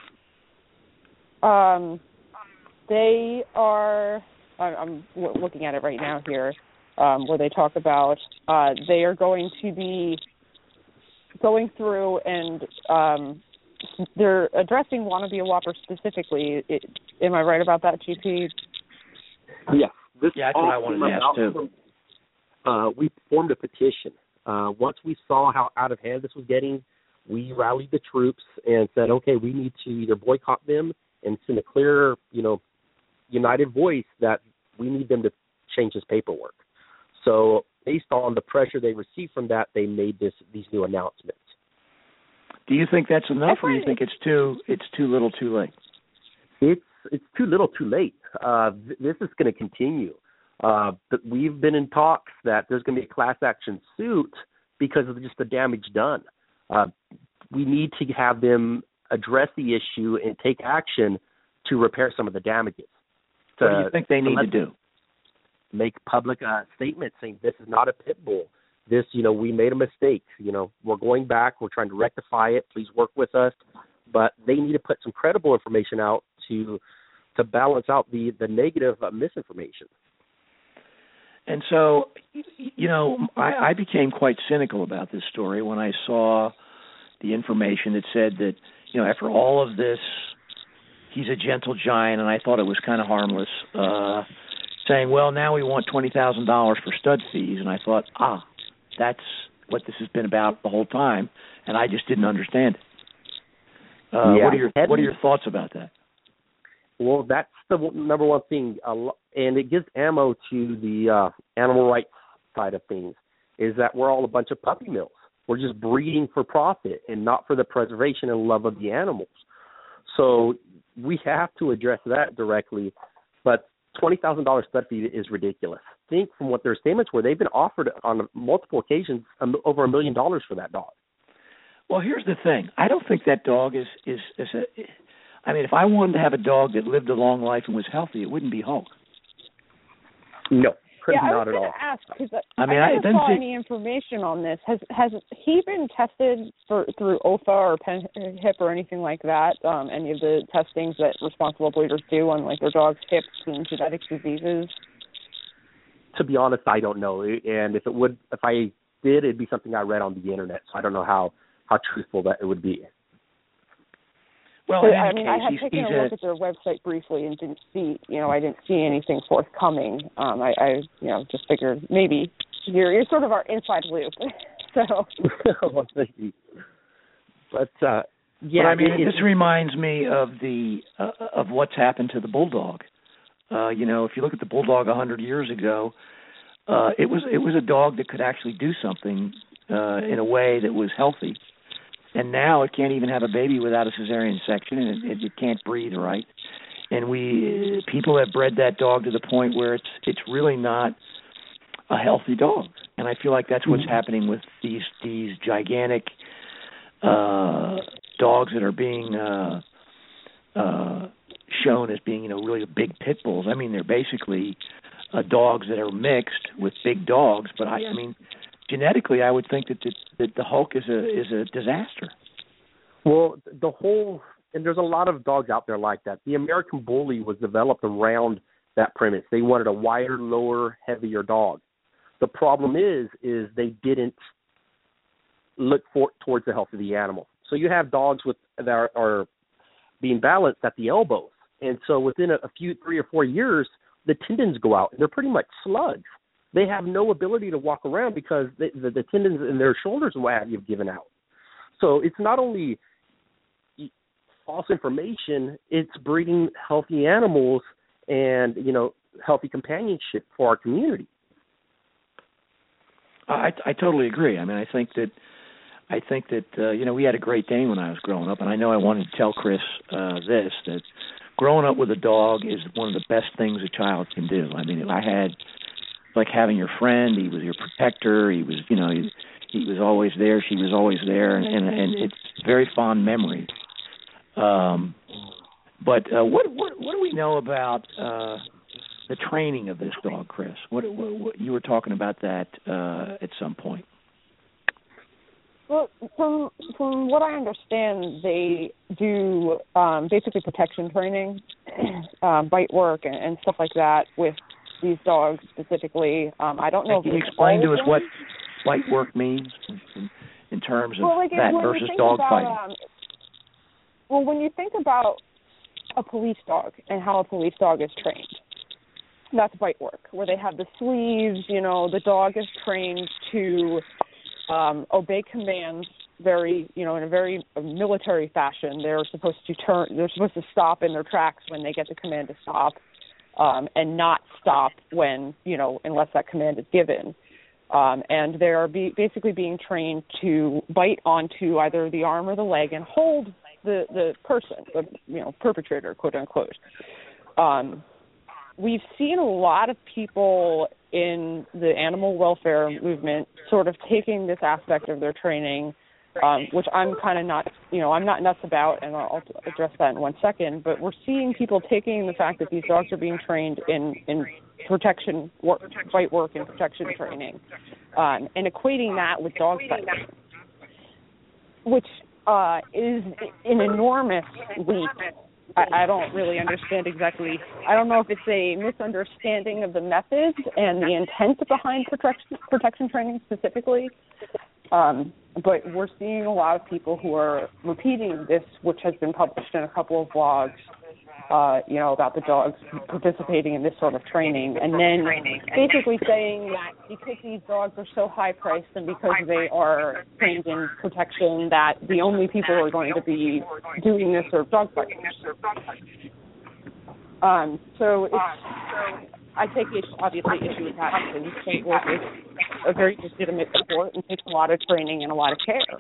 They are. I'm looking at it right now here. Where they talk about they are going to be going through and they're addressing Wanna Be a Whopper specifically. Am I right about that, GP? Yeah. That's what I wanted to ask, too. We formed a petition. Once we saw how out of hand this was getting, we rallied the troops and said, okay, we need to either boycott them and send a clear, united voice that we need them to change this paperwork. So based on the pressure they received from that, they made these new announcements. Do you think that's enough, or do you think it's too little, too late? It's too little, too late. This is going to continue. But we've been in talks that there's going to be a class action suit because of just the damage done. We need to have them address the issue and take action to repair some of the damages. What do you think they need to do? Make public statements saying this is not a pit bull. This, we made a mistake. We're going back. We're trying to rectify it. Please work with us. But they need to put some credible information out to balance out the negative misinformation. And so, I became quite cynical about this story when I saw the information that said that, after all of this, he's a gentle giant, and I thought it was kind of harmless, saying, well, now we want $20,000 for stud fees. And I thought, that's what this has been about the whole time, and I just didn't understand it. What are your thoughts about that? Well, that's the number one thing, and it gives ammo to the animal rights side of things, is that we're all a bunch of puppy mills. We're just breeding for profit and not for the preservation and love of the animals. So we have to address that directly. But $20,000 stud fee is ridiculous. Think from what their statements were. They've been offered on multiple occasions over $1 million for that dog. Well, here's the thing. I don't think that dog is I mean, if I wanted to have a dog that lived a long life and was healthy, it wouldn't be Hulk. No, yeah, not at all. I was going to ask, because I never saw any information on this. Has he been tested through OFA or PennHIP or anything like that? Any of the testings that responsible breeders do on like their dogs' hips and genetic diseases? To be honest, I don't know. And if I did, it'd be something I read on the internet. So I don't know how truthful that it would be. Well, I mean, I had taken a look at their website briefly and didn't see anything forthcoming. I just figured maybe you're sort of our inside loop. So. Well, thank you. But yeah, but I mean, this reminds me of of what's happened to the bulldog. If you look at the bulldog 100 years ago, it was a dog that could actually do something in a way that was healthy. And now it can't even have a baby without a cesarean section, and it can't breathe right. And people have bred that dog to the point where it's really not a healthy dog. And I feel like that's what's happening with these gigantic dogs that are being shown as being really big pit bulls. I mean, they're basically dogs that are mixed with big dogs. But I mean, genetically, I would think that the Hulk is a disaster. Well, and there's a lot of dogs out there like that. The American Bully was developed around that premise. They wanted a wider, lower, heavier dog. The problem is they didn't look towards the health of the animal. So you have dogs that are being balanced at the elbows, and so within a few 3 or 4 years, the tendons go out, and they're pretty much slugs. They have no ability to walk around because the tendons in their shoulders and what have you have given out. So it's not only false information, it's breeding healthy animals and, healthy companionship for our community. I totally agree. I mean, I think that we had a Great Dane when I was growing up, and I know I wanted to tell Chris that growing up with a dog is one of the best things a child can do. I mean, like having your friend. He was your protector. He was, he was always there. She was always there, and it's very fond memory. But what do we know about the training of this dog, Chris? What you were talking about that at some point. Well, from what I understand, they do basically protection training, bite work, and stuff like that with these dogs specifically. I don't know. Can you explain to us what bite work means in terms of that versus dog fighting? Well, when you think about a police dog and how a police dog is trained, that's bite work, where they have the sleeves. The dog is trained to obey commands very, in a very military fashion. They're supposed to stop in their tracks when they get the command to stop. And not stop when, unless that command is given. And they are basically being trained to bite onto either the arm or the leg and hold the person, the perpetrator, quote unquote. We've seen a lot of people in the animal welfare movement sort of taking this aspect of their training, which I'm kind of not, I'm not nuts about, and I'll address that in 1 second, but we're seeing people taking the fact that these dogs are being trained in protection work, fight work and protection training, and equating that with dog fighting, which is an enormous leap. I don't really understand exactly. I don't know if it's a misunderstanding of the methods and the intent behind protection training specifically. But we're seeing a lot of people who are repeating this, which has been published in a couple of blogs, about the dogs participating in this sort of training, and then basically saying that because these dogs are so high-priced and because they are trained in protection, that the only people who are going to be doing this are dog fighters. So I take obviously issue with that because fight work is a very legitimate sport and takes a lot of training and a lot of care.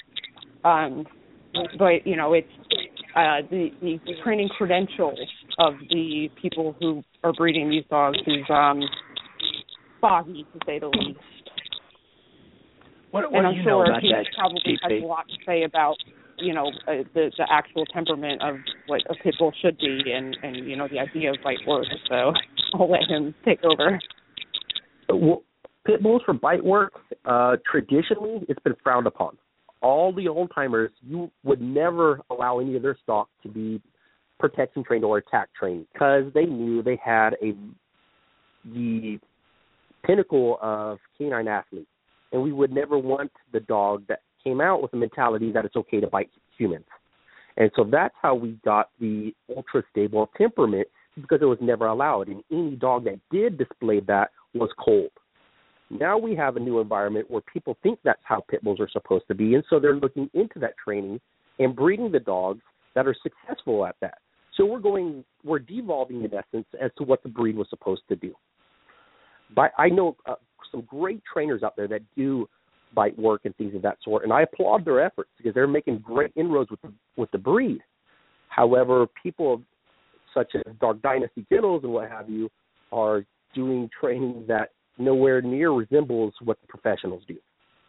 But it's the training credentials of the people who are breeding these dogs is foggy, to say the least. What and I'm do you sure know about he that, probably DP? has a lot to say about the actual temperament of what a pit bull should be, and the idea of bite work. So I'll let him take over. Well, pit bulls for bite work, traditionally, it's been frowned upon. All the old timers, you would never allow any of their stock to be protection trained or attack trained because they knew they had the pinnacle of canine athlete, and we would never want the dog that came out with the mentality that it's okay to bite humans. And so that's how we got the ultra stable temperament, because it was never allowed. And any dog that did display that was cold. Now we have a new environment where people think that's how pit bulls are supposed to be, and so they're looking into that training and breeding the dogs that are successful at that. So we're devolving in essence as to what the breed was supposed to do. But I know some great trainers out there that do bite work and things of that sort, and I applaud their efforts because they're making great inroads with the breed. However, people such as Dog Dynasty Kennels and what have you are doing training that nowhere near resembles what the professionals do.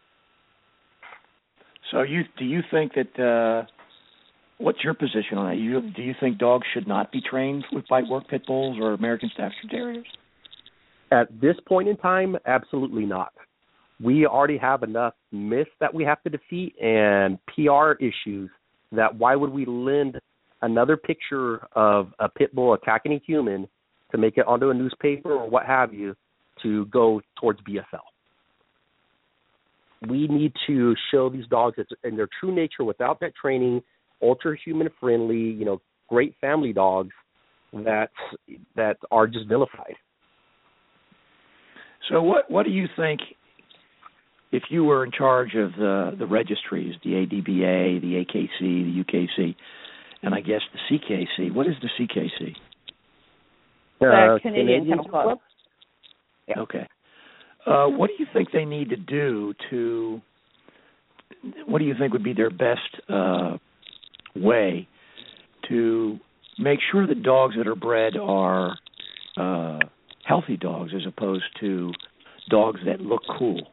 So do you think that what's your position on that? Do you think dogs should not be trained with bite work pit bulls or American Staffordshire Terriers? At this point in time, absolutely not. We already have enough myths that we have to defeat and PR issues that why would we lend another picture of a pit bull attacking a human to make it onto a newspaper or what have you to go towards BSL. We need to show these dogs in their true nature without that training, ultra-human friendly, great family dogs that are just vilified. So what do you think, if you were in charge of the registries, the ADBA, the AKC, the UKC, and I guess the CKC? What is the CKC? The Canadian Kennel Club. Yeah. Okay. What do you think they need to do what do you think would be their best way to make sure that dogs that are bred are healthy dogs as opposed to dogs that look cool?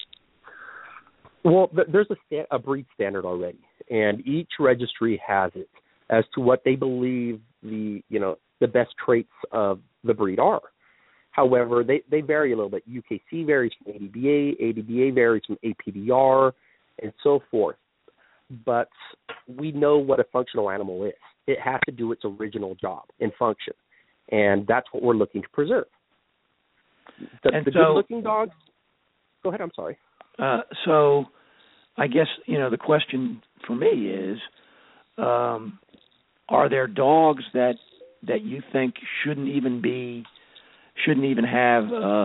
Well, there's a breed standard already, and each registry has it as to what they believe the best traits of the breed are. However, they vary a little bit. UKC varies from ADBA varies from APDR, and so forth. But we know what a functional animal is. It has to do its original job and function, and that's what we're looking to preserve. The good-looking dogs. Go ahead. I'm sorry. So, I guess the question for me is, are there dogs that you think shouldn't even have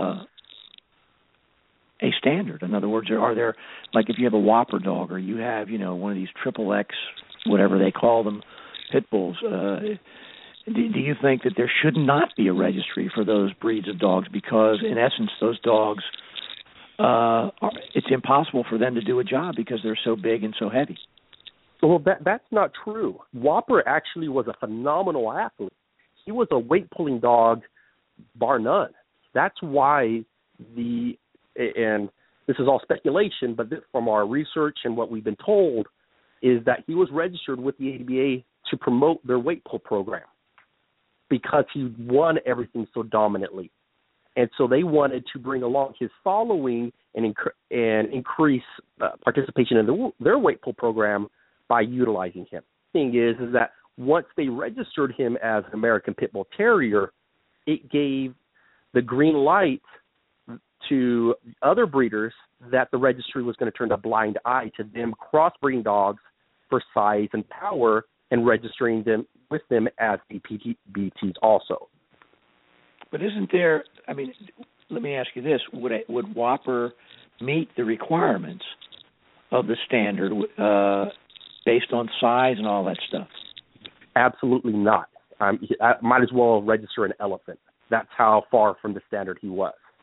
a standard? In other words, are there, like if you have a Whopper dog or you have one of these triple X, whatever they call them, pit bulls, do you think that there should not be a registry for those breeds of dogs because, in essence, those dogs, it's impossible for them to do a job because they're so big and so heavy? Well, that's not true. Whopper actually was a phenomenal athlete. He was a weight-pulling dog, bar none. That's why and this is all speculation, but from our research and what we've been told, is that he was registered with the ADBA to promote their weight pull program because he won everything so dominantly. And so they wanted to bring along his following and increase participation in their weight pull program by utilizing him. The thing is that once they registered him as an American Pit Bull Terrier, it gave the green light to other breeders that the registry was going to turn a blind eye to them crossbreeding dogs for size and power and registering them with them as APBTs also. But isn't there, let me ask you this, would Whopper meet the requirements of the standard based on size and all that stuff? Absolutely not. I might as well register an elephant. That's how far from the standard he was.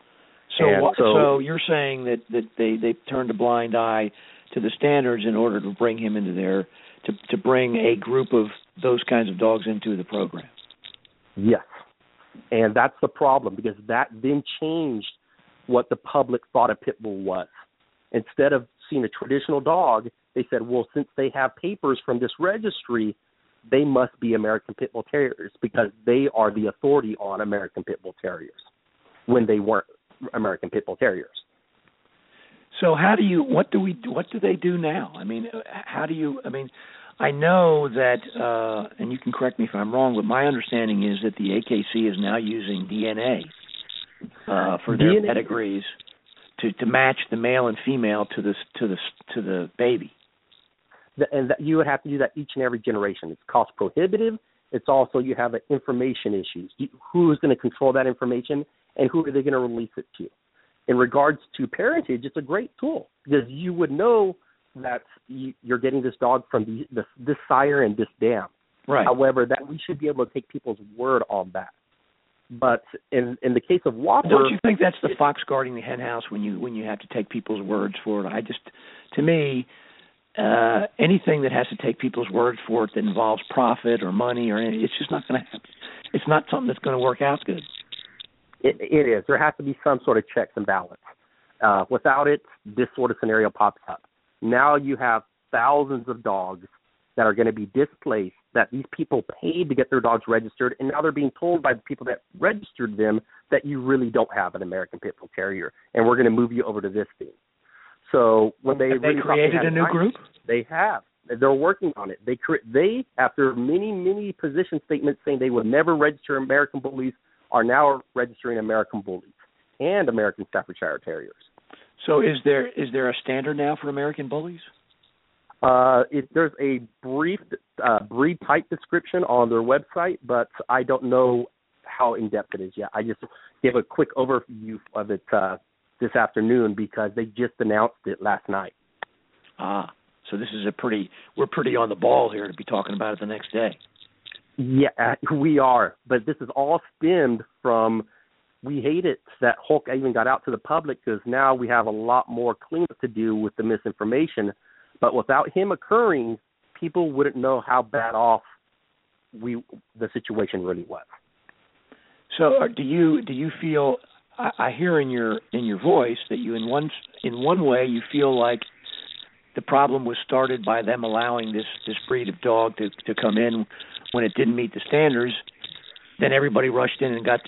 So you're saying that they turned a blind eye to the standards in order to bring him into their to bring a group of those kinds of dogs into the program. Yes, and that's the problem, because that then changed what the public thought a pit bull was. Instead of seeing a traditional dog, they said, well, since they have papers from this registry, they must be American Pit Bull Terriers, because they are the authority on American Pit Bull Terriers when they weren't American Pit Bull Terriers. So what do they do now? I mean, I know that, and you can correct me if I'm wrong, but my understanding is that the AKC is now using DNA for their pedigrees to match the male and female to the baby. And you would have to do that each and every generation. It's cost prohibitive. It's also, you have information issues. Who is going to control that information, and who are they going to release it to? In regards to parentage, it's a great tool, because you would know that you're getting this dog from this sire and this dam. Right. However, that we should be able to take people's word on that. But in the case of Whopper, don't you think that's the fox guarding the hen house when you have to take people's words for it? To me, anything that has to take people's words for it that involves profit or money it's just not going to happen. It's not something that's going to work out good. It is. There has to be some sort of checks and balance. Without it, this sort of scenario pops up. Now you have thousands of dogs that are going to be displaced, that these people paid to get their dogs registered, and now they're being told by the people that registered them that you really don't have an American Pit Bull Terrier, and we're going to move you over to this thing. So when they created a new group? They have. They're working on it. They, after many position statements saying they would never register American Bullies, are now registering American Bullies and American Staffordshire Terriers. So is there a standard now for American Bullies? There's a brief breed type description on their website, but I don't know how in-depth it is yet. I just gave a quick overview of it this afternoon because they just announced it last night. So this is we're pretty on the ball here to be talking about it the next day. Yeah, we are. But this is all stemmed from, we hate it that Hulk even got out to the public, because now we have a lot more cleanup to do with the misinformation. But without him occurring, people wouldn't know how bad off the situation really was. So do you feel, I hear in your voice that you in one way you feel like the problem was started by them allowing this breed of dog to come in when it didn't meet the standards. Then everybody rushed in and got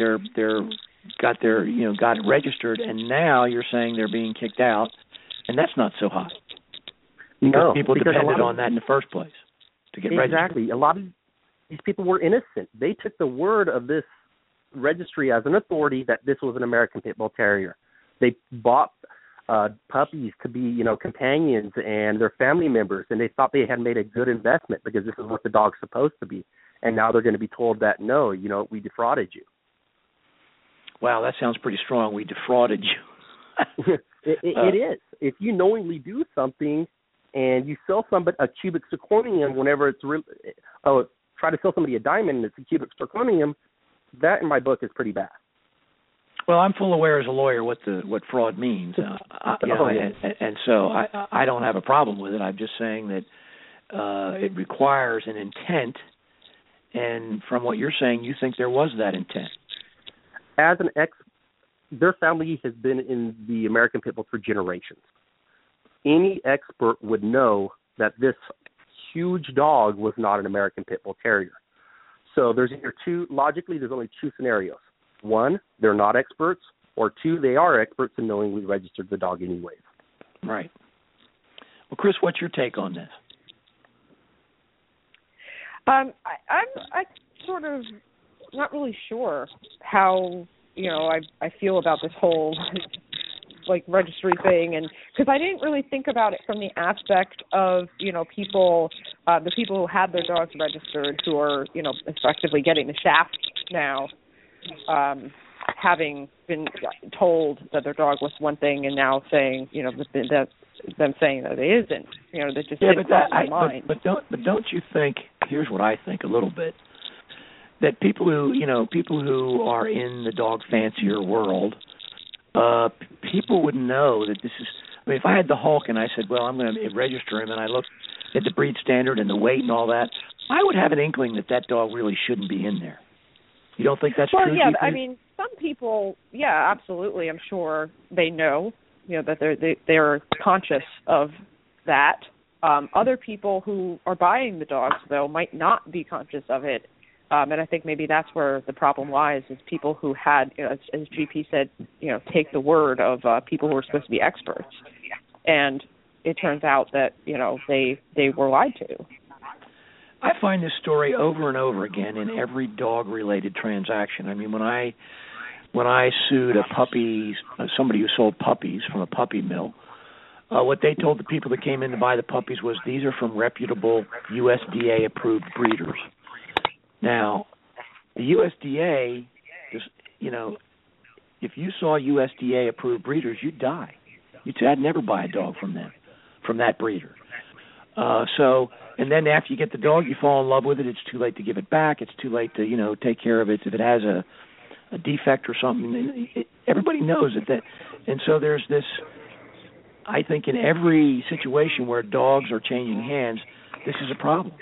it registered, and now you're saying they're being kicked out, and that's not so hot. Because people depended on that in the first place to get registered. Exactly. A lot of these people were innocent. They took the word of this registry as an authority that this was an American Pit Bull Terrier. They bought puppies to be, companions and their family members, and they thought they had made a good investment because this is what the dog's supposed to be. And now they're going to be told that, no, we defrauded you. Wow, that sounds pretty strong. We defrauded you. It is. If you knowingly do something and you sell somebody a cubic zirconium whenever it's try to sell somebody a diamond and it's a cubic zirconium, that in my book is pretty bad. Well, I'm full aware as a lawyer what fraud means, and so I don't have a problem with it. I'm just saying that it requires an intent, and from what you're saying, you think there was that intent. As their family has been in the American Pit Bull for generations. Any expert would know that this huge dog was not an American Pit Bull Terrier. So there's there's only two scenarios. One, they're not experts, or two, they are experts and knowingly registered the dog anyways. Right. Well, Chris, what's your take on this? I'm sort of not really sure how, I feel about this whole registry thing, and because I didn't really think about it from the aspect of people, the people who had their dogs registered who are effectively getting the shaft now, having been told that their dog was one thing and now saying that them saying that it isn't, that just didn't cross my mind. But don't you think? Here's what I think a little bit. That people who are in the dog fancier world people would know that this is. I mean, if I had the Hulk and I said, well, I'm going to register him, and I looked at the breed standard and the weight and all that, I would have an inkling that that dog really shouldn't be in there. You don't think that's true? Well, yeah, I mean, some people, yeah, absolutely. I'm sure they know, that they're conscious of that. Other people who are buying the dogs, though, might not be conscious of it. And I think maybe that's where the problem lies, is people who had, as GP said, take the word of people who are supposed to be experts. And it turns out that, they were lied to. I find this story over and over again in every dog-related transaction. I mean, when I sued somebody who sold puppies from a puppy mill, what they told the people that came in to buy the puppies was these are from reputable USDA-approved breeders. Now, the USDA, if you saw USDA-approved breeders, you'd die. I'd never buy a dog from them, from that breeder. And then after you get the dog, you fall in love with it. It's too late to give it back. It's too late to, take care of it. If it has a defect or something, everybody knows that. And so there's this, I think in every situation where dogs are changing hands, this is a problem.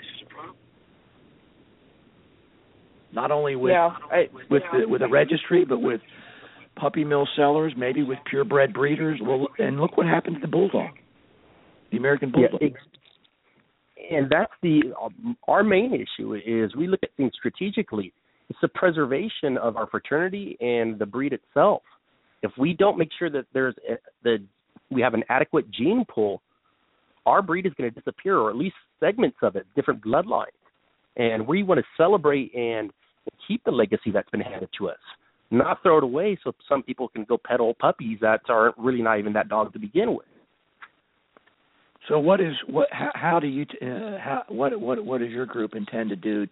Not only with the registry, but with puppy mill sellers, maybe with purebred breeders. Well, and look what happened to the bulldog, the American bulldog. Yeah, and that's our main issue is we look at things strategically. It's the preservation of our fraternity and the breed itself. If we don't make sure that we have an adequate gene pool, our breed is going to disappear, or at least segments of it, different bloodlines. And we want to celebrate and keep the legacy that's been handed to us, not throw it away so some people can go pet old puppies that aren't really not even that dog to begin with. So what does your group intend to do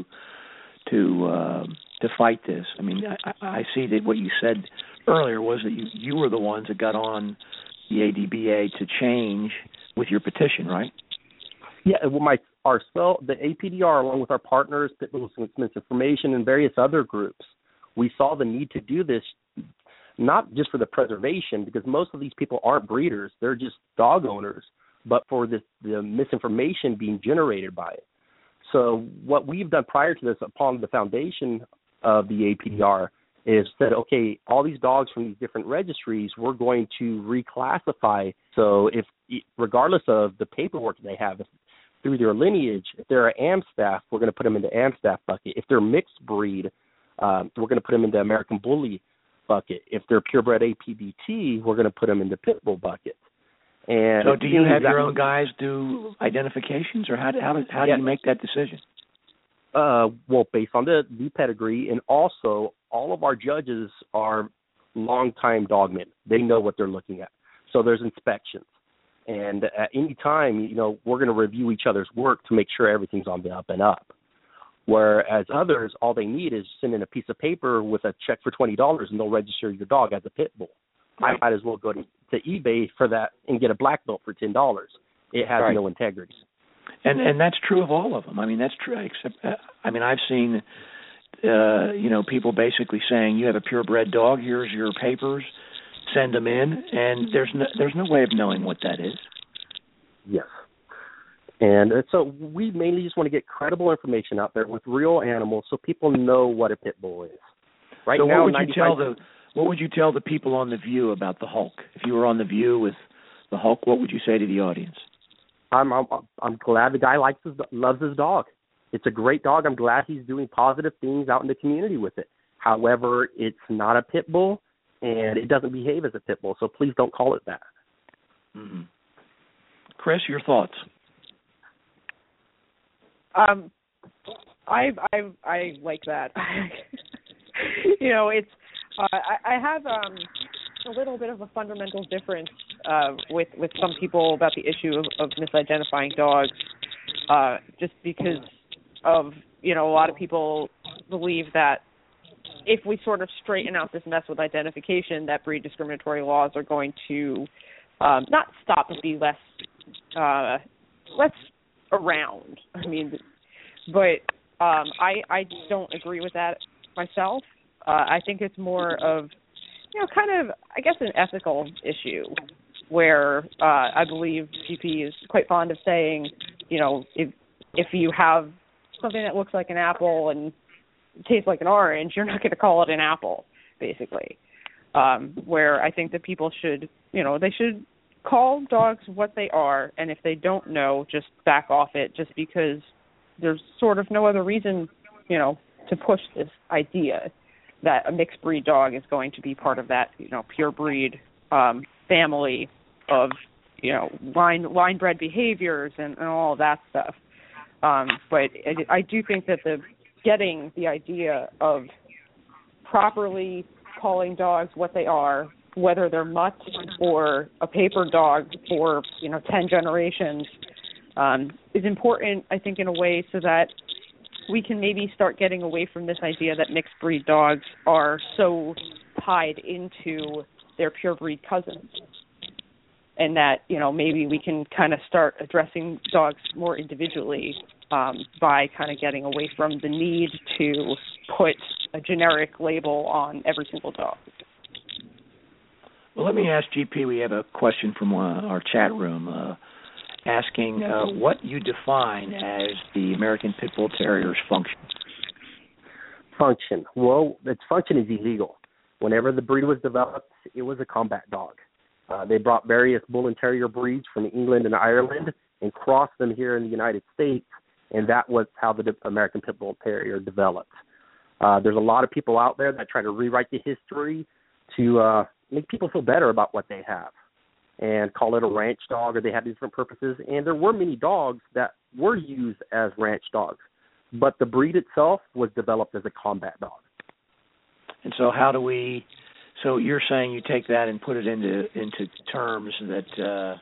to fight this? I mean, I see that what you said earlier was that you were the ones that got on the ADBA to change with your petition, right? Yeah, well, the APDR, along with our partners, Pitbull Misinformation, and various other groups, we saw the need to do this, not just for the preservation, because most of these people aren't breeders; they're just dog owners, but for the misinformation being generated by it. So what we've done prior to this, upon the foundation of the APDR, is said, okay, all these dogs from these different registries, we're going to reclassify. So if, regardless of the paperwork they have, through their lineage, if they're an Amstaff, we're going to put them in the Amstaff bucket. If they're mixed breed, we're going to put them in the American Bully bucket. If they're purebred APBT, we're going to put them in the Pitbull bucket. And so do you have your own guys do identifications, or how do you make that decision? Well, based on the pedigree, and also all of our judges are longtime dogmen. They know what they're looking at. So there's inspections. And at any time, we're going to review each other's work to make sure everything's on the up and up. Whereas others, all they need is send in a piece of paper with a check for $20 and they'll register your dog as a pit bull. Right. I might as well go to eBay for that and get a black belt for $10. It has no integrity. And that's true of all of them. I mean, that's true. Except, I've seen, people basically saying, you have a purebred dog, here's your papers, send them in, and there's no way of knowing what that is. Yes. And so we mainly just want to get credible information out there with real animals so people know what a pit bull is. Right so now, what would you tell the people on The View about the Hulk? If you were on The View with the Hulk, what would you say to the audience? I'm glad the guy loves his dog. It's a great dog. I'm glad he's doing positive things out in the community with it. However, it's not a pit bull, and it doesn't behave as a pit bull, so please don't call it that. Mm-hmm. Chris, your thoughts? I like that. It's I have a little bit of a fundamental difference with some people about the issue of misidentifying dogs, just because of a lot of people believe that if we sort of straighten out this mess with identification, that breed discriminatory laws are going to not stop but be less around. But I don't agree with that myself. I think it's more of, kind of, I guess, an ethical issue where I believe GP is quite fond of saying, if you have something that looks like an apple and tastes like an orange, you're not going to call it an apple, basically. Where I think that people should, they should call dogs what they are, and if they don't know, just back off it, just because there's sort of no other reason, to push this idea that a mixed breed dog is going to be part of that, pure breed family of, line bred behaviors and all of that stuff. But I do think that getting the idea of properly calling dogs what they are, whether they're mutts or a paper dog for 10 generations, is important, I think, in a way so that we can maybe start getting away from this idea that mixed breed dogs are so tied into their pure breed cousins, and that maybe we can kind of start addressing dogs more individually by kind of getting away from the need to put a generic label on every single dog. Well, let me ask GP. We have a question from our chat room asking what you define as the American Pit Bull Terrier's function. Function. Well, its function is illegal. Whenever the breed was developed, it was a combat dog. They brought various Bull and Terrier breeds from England and Ireland and crossed them here in the United States, and that was how the American Pit Bull Terrier developed. There's a lot of people out there that try to rewrite the history to make people feel better about what they have and call it a ranch dog, or they have different purposes. And there were many dogs that were used as ranch dogs, but the breed itself was developed as a combat dog. And so so you're saying you take that and put it into terms that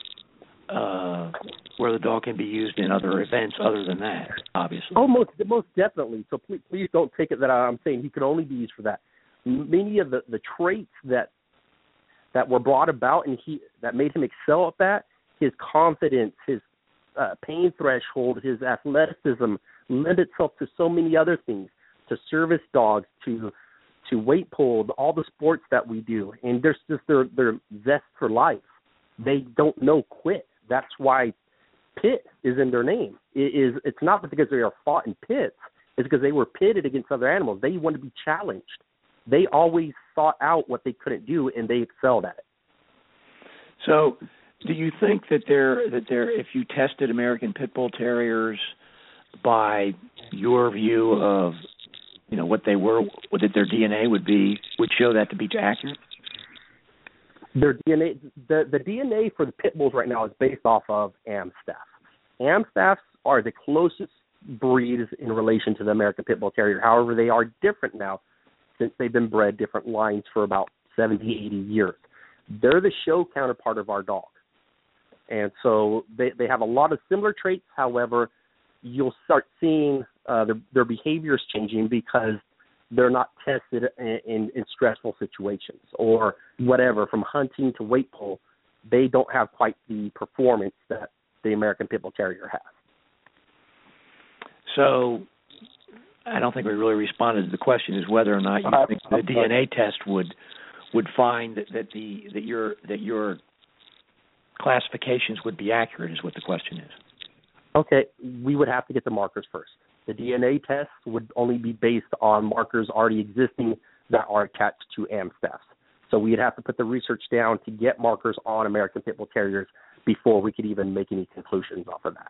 where the dog can be used in other events other than that, obviously. Oh, most definitely. So please don't take it that I'm saying he could only be used for that. Many of the traits that were brought about and that made him excel at that, his confidence, his pain threshold, his athleticism, lend itself to so many other things, to service dogs, to weight pull, all the sports that we do. And there's just their zest for life. They don't know quit. That's why pit is in their name. It's not because they are fought in pits. It's because they were pitted against other animals. They want to be challenged. They always sought out what they couldn't do, and they excelled at it. So, do you think that if you tested American Pit Bull Terriers by your view of what they were, that their DNA would show that to be accurate? Their DNA, the DNA for the pit bulls right now is based off of Amstaff. Amstaffs are the closest breeds in relation to the American Pit Bull Terrier. However, they are different now since they've been bred different lines for about 70, 80 years. They're the show counterpart of our dog. And so they have a lot of similar traits. However, you'll start seeing their behaviors changing because they're not tested in stressful situations or whatever, from hunting to weight pull. They don't have quite the performance that the American Pit Bull Terrier has. So I don't think we really responded to the question, is whether or not you think the DNA test would find that your classifications would be accurate, is what the question is. Okay, we would have to get the markers first. The DNA test would only be based on markers already existing that are attached to Amstaffs. So we'd have to put the research down to get markers on American Pit Bull Terriers before we could even make any conclusions off of that.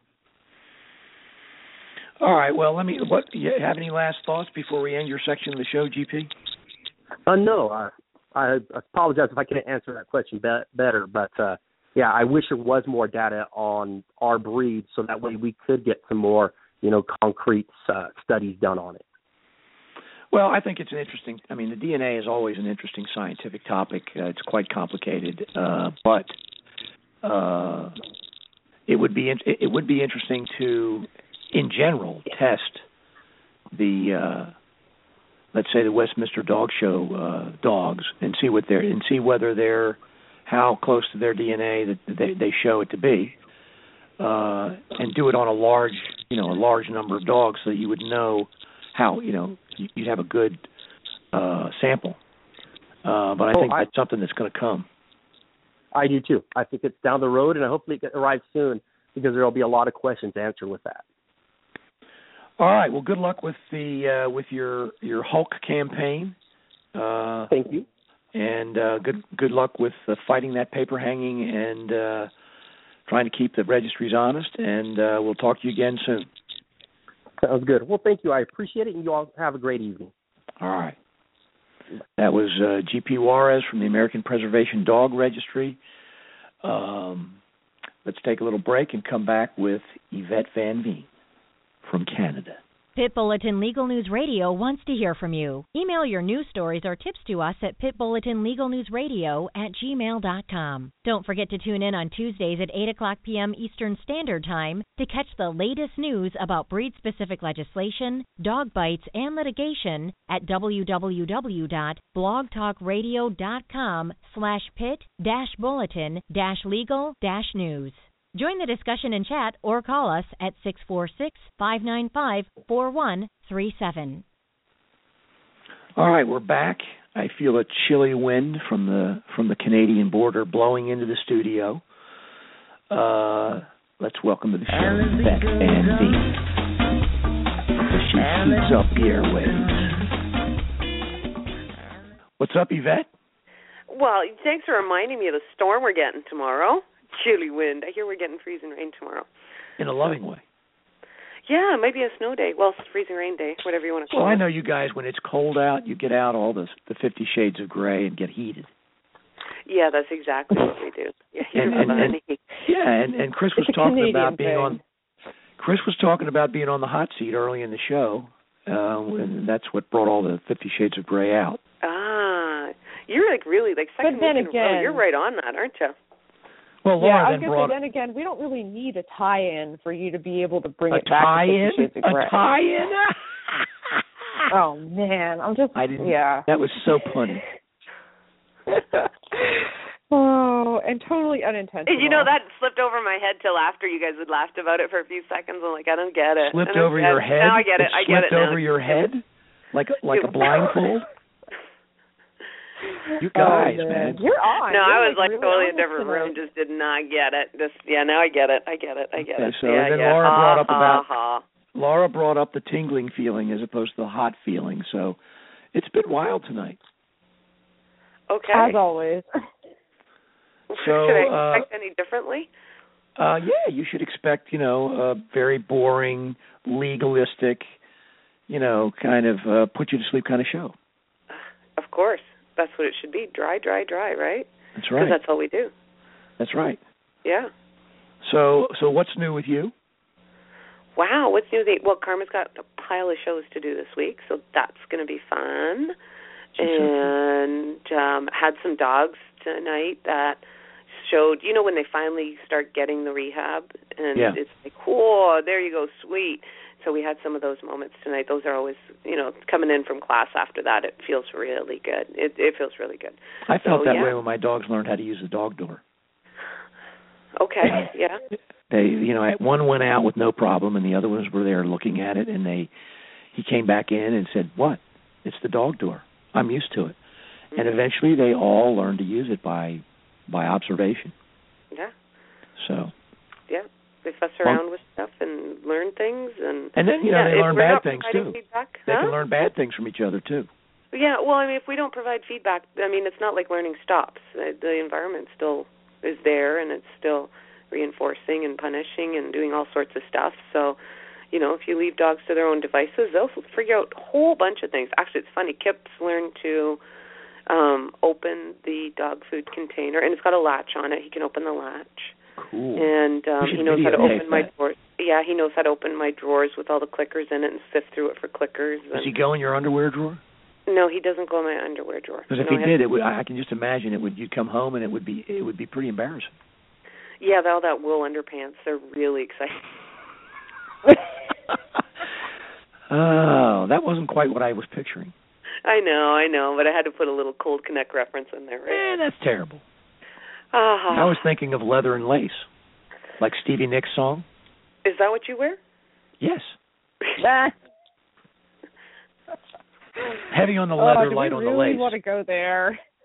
All right. Well, you have any last thoughts before we end your section of the show, GP? No. I apologize if I can't answer that question better, but I wish there was more data on our breed so that way we could get some more, concrete studies done on it. Well, I think it's an interesting. The DNA is always an interesting scientific topic. It's quite complicated, but it would be interesting to, in general, test the let's say the Westminster Dog Show dogs and see whether they're how close to their DNA that they show it to be, and do it on a large number of dogs so that you would know how you'd have a good sample. But I think that's something that's going to come. I do too. I think it's down the road, and I hopefully it arrives soon because there will be a lot of questions answered with that. All right. Well, good luck with the with your Hulk campaign. Thank you. And good luck with fighting that paper hanging and trying to keep the registries honest. And we'll talk to you again soon. Sounds good. Well, thank you. I appreciate it, and you all have a great evening. All right. That was G.P. Juarez from the American Preservation Dog Registry. Let's take a little break and come back with Yvette Van Veen from Canada. Pit Bulletin Legal News Radio wants to hear from you. Email your news stories or tips to us at pitbulletinlegalnewsradio@gmail.com. Don't forget to tune in on Tuesdays at 8 o'clock p.m. Eastern Standard Time to catch the latest news about breed-specific legislation, dog bites, and litigation at www.blogtalkradio.com/pit-bulletin-legal-news. Join the discussion and chat or call us at 646-595-4137. All right, we're back. I feel a chilly wind from the Canadian border blowing into the studio. Let's welcome to the show Yvette Van Veen. She heats up the airwaves. What's up, Yvette? Well, thanks for reminding me of the storm we're getting tomorrow. Chilly wind. I hear we're getting freezing rain tomorrow. In a loving way. Yeah, maybe a snow day. Well, freezing rain day, whatever you want to call it. Well, I know you guys, when it's cold out, you get out all the 50 shades of gray and get heated. Yeah, that's exactly what we do. Yeah, and Chris was talking about being on. Chris was talking about being on the hot seat early in the show, and that's what brought all the 50 shades of gray out. Ah, you're really second week in a row. You're right on that, aren't you? Well, Laura then again, we don't really need a tie-in for you to be able to bring it back. A tie-in? Oh man, That was so funny. Oh, and totally unintentional. You know, that slipped over my head till after you guys had laughed about it for a few seconds. I'm like, I don't get it. Slipped over your head? Now I get it. I get it now. Slipped over your head? Like a blindfold? You guys, man. You're on. No, I was really totally in a different room, just did not get it. Now I get it. Okay, so then Laura brought up the tingling feeling as opposed to the hot feeling. So it's been wild tonight. Okay. As always. So should I expect any differently? Yeah, you should expect, a very boring, legalistic, kind of put you to sleep kind of show. Of course. That's what it should be. Dry, right? That's right. Because that's all we do. That's right. Yeah. So what's new with you? Wow, what's new? Well, Karma's got a pile of shows to do this week, so that's going to be fun. And had some dogs tonight that showed, when they finally start getting the rehab, and it's like, whoa, there you go, sweet. So we had some of those moments tonight. Those are always, coming in from class after that, it feels really good. It feels really good. I felt that way when my dogs learned how to use the dog door. Okay, yeah. They, one went out with no problem, and the other ones were there looking at it, and he came back in and said, "What? It's the dog door. I'm used to it." Mm-hmm. And eventually they all learned to use it by observation. Yeah. So. Yeah. They fuss around with stuff and learn things, and then they learn bad things too. Feedback, they can learn bad things from each other too. Yeah, well, if we don't provide feedback, it's not like learning stops. The environment still is there, and it's still reinforcing and punishing and doing all sorts of stuff. So, if you leave dogs to their own devices, they'll figure out a whole bunch of things. Actually, it's funny. Kip's learned to open the dog food container, and it's got a latch on it. He can open the latch. Cool. And he knows how to open my drawers. Yeah, he knows how to open my drawers with all the clickers in it and sift through it for clickers. Does he go in your underwear drawer? No, he doesn't go in my underwear drawer. Because if he did, I can just imagine you'd come home and it would be pretty embarrassing. Yeah, all that wool underpants, they're really exciting. Oh, that wasn't quite what I was picturing. I know, but I had to put a little Cold Connect reference in there, right? That's terrible. I was thinking of leather and lace, like Stevie Nicks' song. Is that what you wear? Yes. Heavy on the leather, light on the lace. I really want to go there.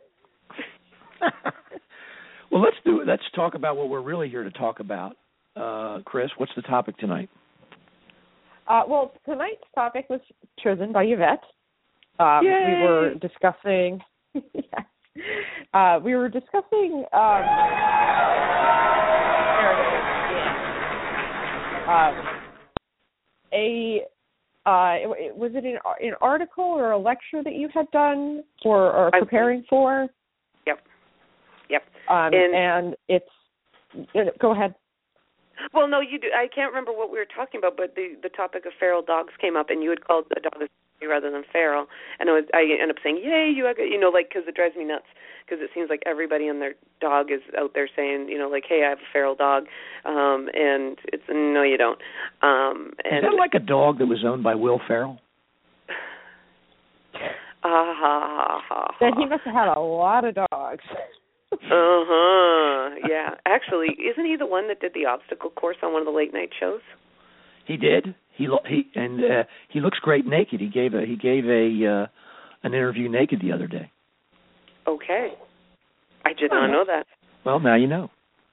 Well, let's talk about what we're really here to talk about. Chris, what's the topic tonight? Well, tonight's topic was chosen by Yvette. Yay! We were discussing. We were discussing. Was it an article or a lecture that you had done or preparing for? Yep. And it's. Go ahead. Well, no, you do. I can't remember what we were talking about, but the topic of feral dogs came up, and you had called the dog rather than feral, and I ended up saying, "Yay, because it drives me nuts, because it seems like everybody and their dog is out there saying, hey, I have a feral dog, and it's no, you don't." And is that like a dog that was owned by Will Ferrell? Then he must have had a lot of dogs. Yeah. Actually, isn't he the one that did the obstacle course on one of the late night shows? He did. He looks great naked. He gave an interview naked the other day. Okay. I did not know that. Well, now you know.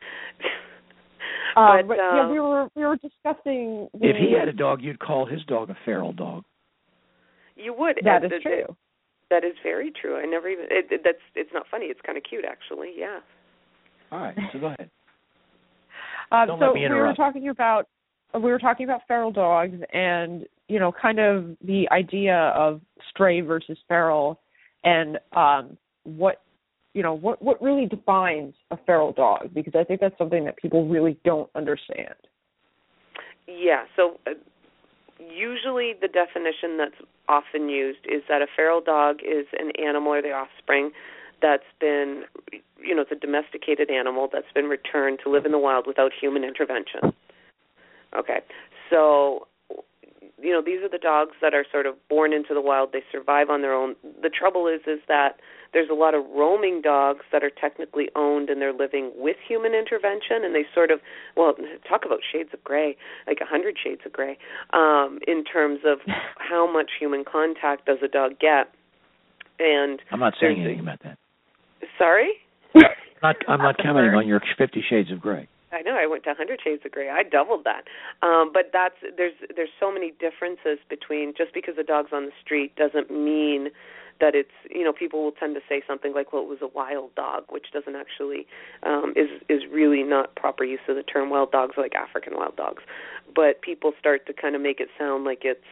But we were discussing. If he had a dog, you'd call his dog a feral dog. You would. That is true. That is very true. I never even. It's not funny. It's kind of cute, actually. Yeah. All right. So go ahead. Don't let me interrupt. We were talking about feral dogs, and kind of the idea of stray versus feral, and what really defines a feral dog, because I think that's something that people really don't understand. Yeah. So. Usually the definition that's often used is that a feral dog is an animal or the offspring that's been, it's a domesticated animal that's been returned to live in the wild without human intervention. Okay. So, these are the dogs that are sort of born into the wild. They survive on their own. The trouble is that there's a lot of roaming dogs that are technically owned, and they're living with human intervention, and they sort of, talk about shades of gray, like 100 shades of gray, in terms of how much human contact does a dog get. And I'm not saying anything about that. Sorry? I'm not commenting on your 50 Shades of Gray. I know, I went to 100 Shades of Grey. I doubled that. But there's so many differences between, just because a dog's on the street doesn't mean that it's, people will tend to say something like, well, it was a wild dog, which doesn't actually, is really not proper use of the term. Wild dogs are like African wild dogs. But people start to kind of make it sound like it's,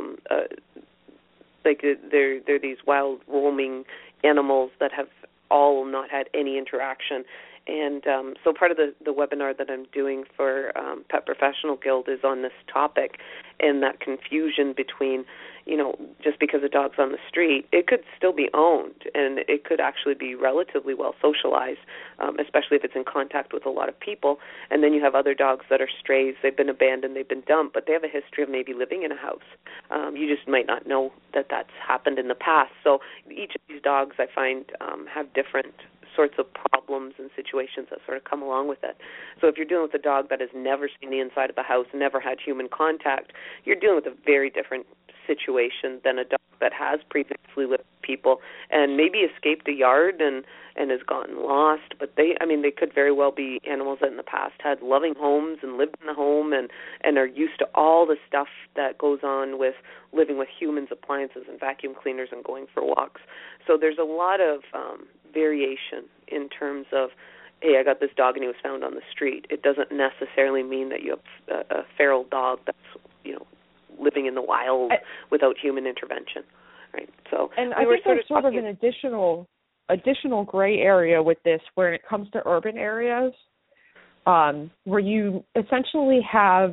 like they're these wild roaming animals that have all not had any interaction. And so part of the webinar that I'm doing for Pet Professional Guild is on this topic, and that confusion between, just because a dog's on the street, it could still be owned, and it could actually be relatively well socialized, especially if it's in contact with a lot of people. And then you have other dogs that are strays. They've been abandoned, they've been dumped, but they have a history of maybe living in a house. You just might not know that that's happened in the past. So each of these dogs, I find, have different sorts of problems and situations that sort of come along with it. So if you're dealing with a dog that has never seen the inside of a house, never had human contact, you're dealing with a very different situation than a dog that has previously lived with people and maybe escaped a yard and has gotten lost. But they could very well be animals that in the past had loving homes and lived in the home and are used to all the stuff that goes on with living with humans, appliances, and vacuum cleaners and going for walks. So there's a lot of variation in terms of, hey, I got this dog and he was found on the street. It doesn't necessarily mean that you have a feral dog that's, living in the wild without human intervention, right? So, and I think there's sort of an additional gray area with this, where it comes to urban areas, where you essentially have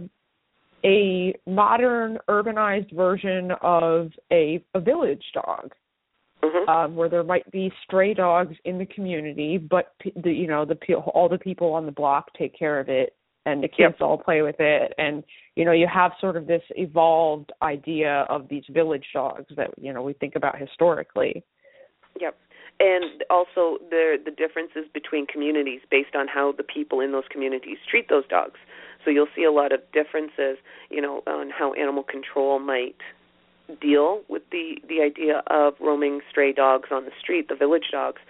a modern urbanized version of a village dog. Mm-hmm. Where there might be stray dogs in the community, but all the people on the block take care of it, and the kids all play with it, and you have sort of this evolved idea of these village dogs that we think about historically. Yep. And also the differences between communities based on how the people in those communities treat those dogs. So you'll see a lot of differences, on how animal control might deal with the idea of roaming stray dogs on the street, the village dogs,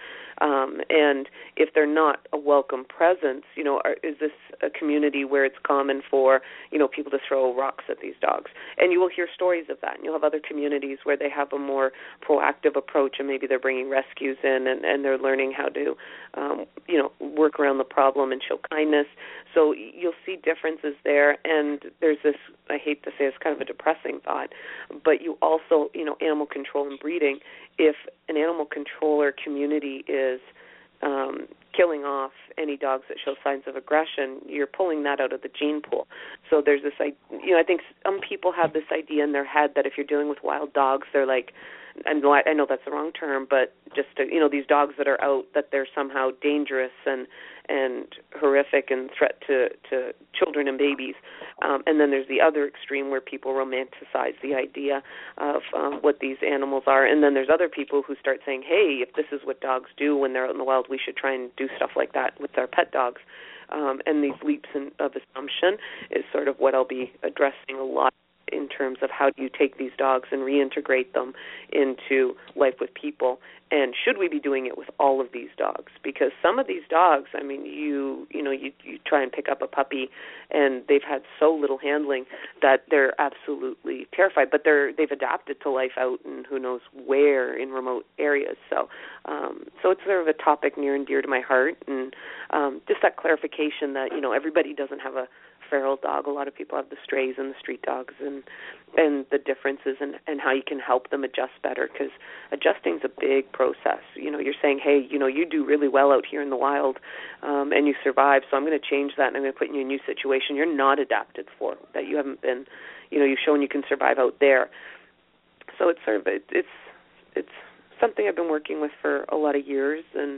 And if they're not a welcome presence, is this a community where it's common for, people to throw rocks at these dogs? And you will hear stories of that. And you'll have other communities where they have a more proactive approach, and maybe they're bringing rescues in and they're learning how to, work around the problem and show kindness. So you'll see differences there. And there's this, I hate to say it's kind of a depressing thought, but you also, animal control and breeding, if an animal controller community is killing off any dogs that show signs of aggression, you're pulling that out of the gene pool. So there's this, I think some people have this idea in their head that if you're dealing with wild dogs, they're like, and I know that's the wrong term, but just these dogs that are out, that they're somehow dangerous and horrific and threat to children and babies. And then there's the other extreme where people romanticize the idea of what these animals are. And then there's other people who start saying, hey, if this is what dogs do when they're out in the wild, we should try and do stuff like that with our pet dogs. And these leaps of assumption is sort of what I'll be addressing a lot in terms of how do you take these dogs and reintegrate them into life with people, and should we be doing it with all of these dogs? Because some of these dogs, I mean, you try and pick up a puppy and they've had so little handling that they're absolutely terrified, but they've adapted to life out in who knows where in remote areas. So it's sort of a topic near and dear to my heart, and just that clarification that everybody doesn't have a feral dog. A lot of people have the strays and the street dogs, and the differences and how you can help them adjust better, because adjusting is a big process. You're saying, hey, you do really well out here in the wild, and you survive, so I'm going to change that and I'm going to put you in a new situation you're not adapted for, that you haven't been, you've shown you can survive out there. So it's sort of, it's something I've been working with for a lot of years, and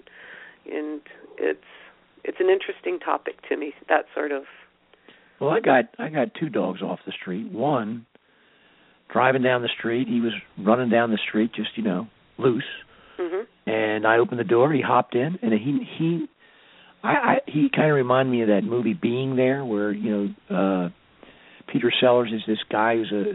it's an interesting topic to me, that sort of. Well, I got two dogs off the street. One, driving down the street, he was running down the street just, loose. Mm-hmm. And I opened the door, he hopped in, and he kind of reminded me of that movie Being There, where, Peter Sellers is this guy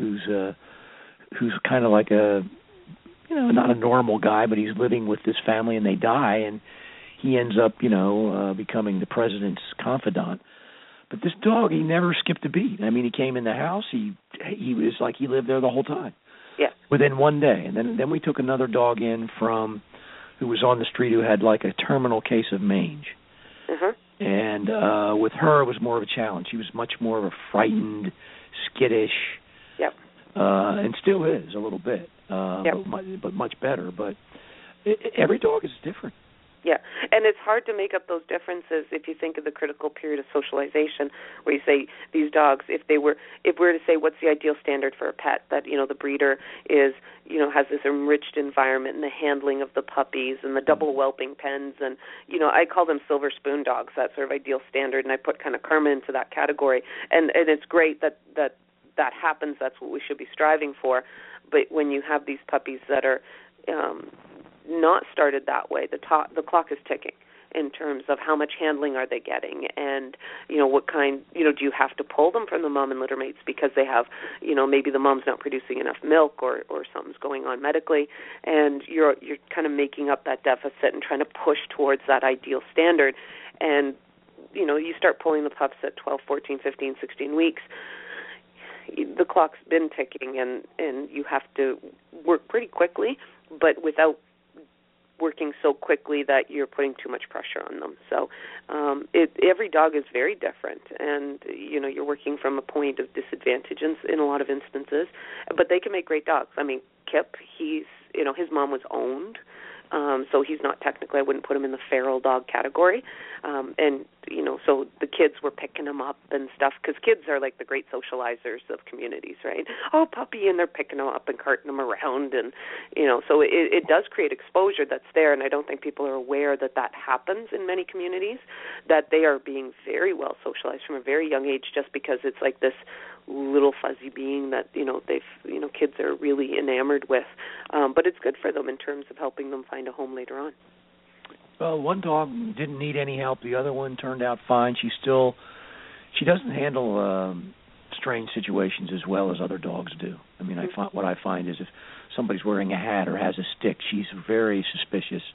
who's kind of like a, not a normal guy, but he's living with this family and they die, and he ends up, becoming the president's confidant. But this dog, he never skipped a beat. I mean, he came in the house. He was like he lived there the whole time. Yeah. Within one day, and then we took another dog in who was on the street who had like a terminal case of mange. Mm-hmm. And with her, it was more of a challenge. She was much more of a frightened, skittish. Yep. And still is a little bit. Yep. But much better. But every dog is different. Yeah, and it's hard to make up those differences if you think of the critical period of socialization, where you say these dogs, if we were to say what's the ideal standard for a pet, that the breeder is has this enriched environment and the handling of the puppies and the double whelping pens, and I call them silver spoon dogs, that sort of ideal standard, and I put kind of Karma into that category, and it's great that happens. That's what we should be striving for. But when you have these puppies that are not started that way, the clock is ticking in terms of how much handling are they getting, and what kind, do you have to pull them from the mom and litter mates because they have, maybe the mom's not producing enough milk or something's going on medically, and you're kind of making up that deficit and trying to push towards that ideal standard, and you start pulling the pups at 12, 14, 15, 16 weeks. The clock's been ticking, and you have to work pretty quickly, but without working so quickly that you're putting too much pressure on them. So every dog is very different, and you're working from a point of disadvantage in a lot of instances, but they can make great dogs. I mean, Kip, he's his mom was owned, so he's not technically, I wouldn't put him in the feral dog category, and so the kids were picking him up and stuff, because kids are like the great socializers of communities, right? Oh, puppy, and they're picking him up and carting him around, and so it does create exposure that's there, and I don't think people are aware that happens in many communities, that they are being very well socialized from a very young age, just because it's like this little fuzzy being that kids are really enamored with, but it's good for them in terms of helping them find a home later on. Well, one dog didn't need any help. The other one turned out fine. She doesn't handle strange situations as well as other dogs do. I mean, what I find is if somebody's wearing a hat or has a stick, she's very suspicious.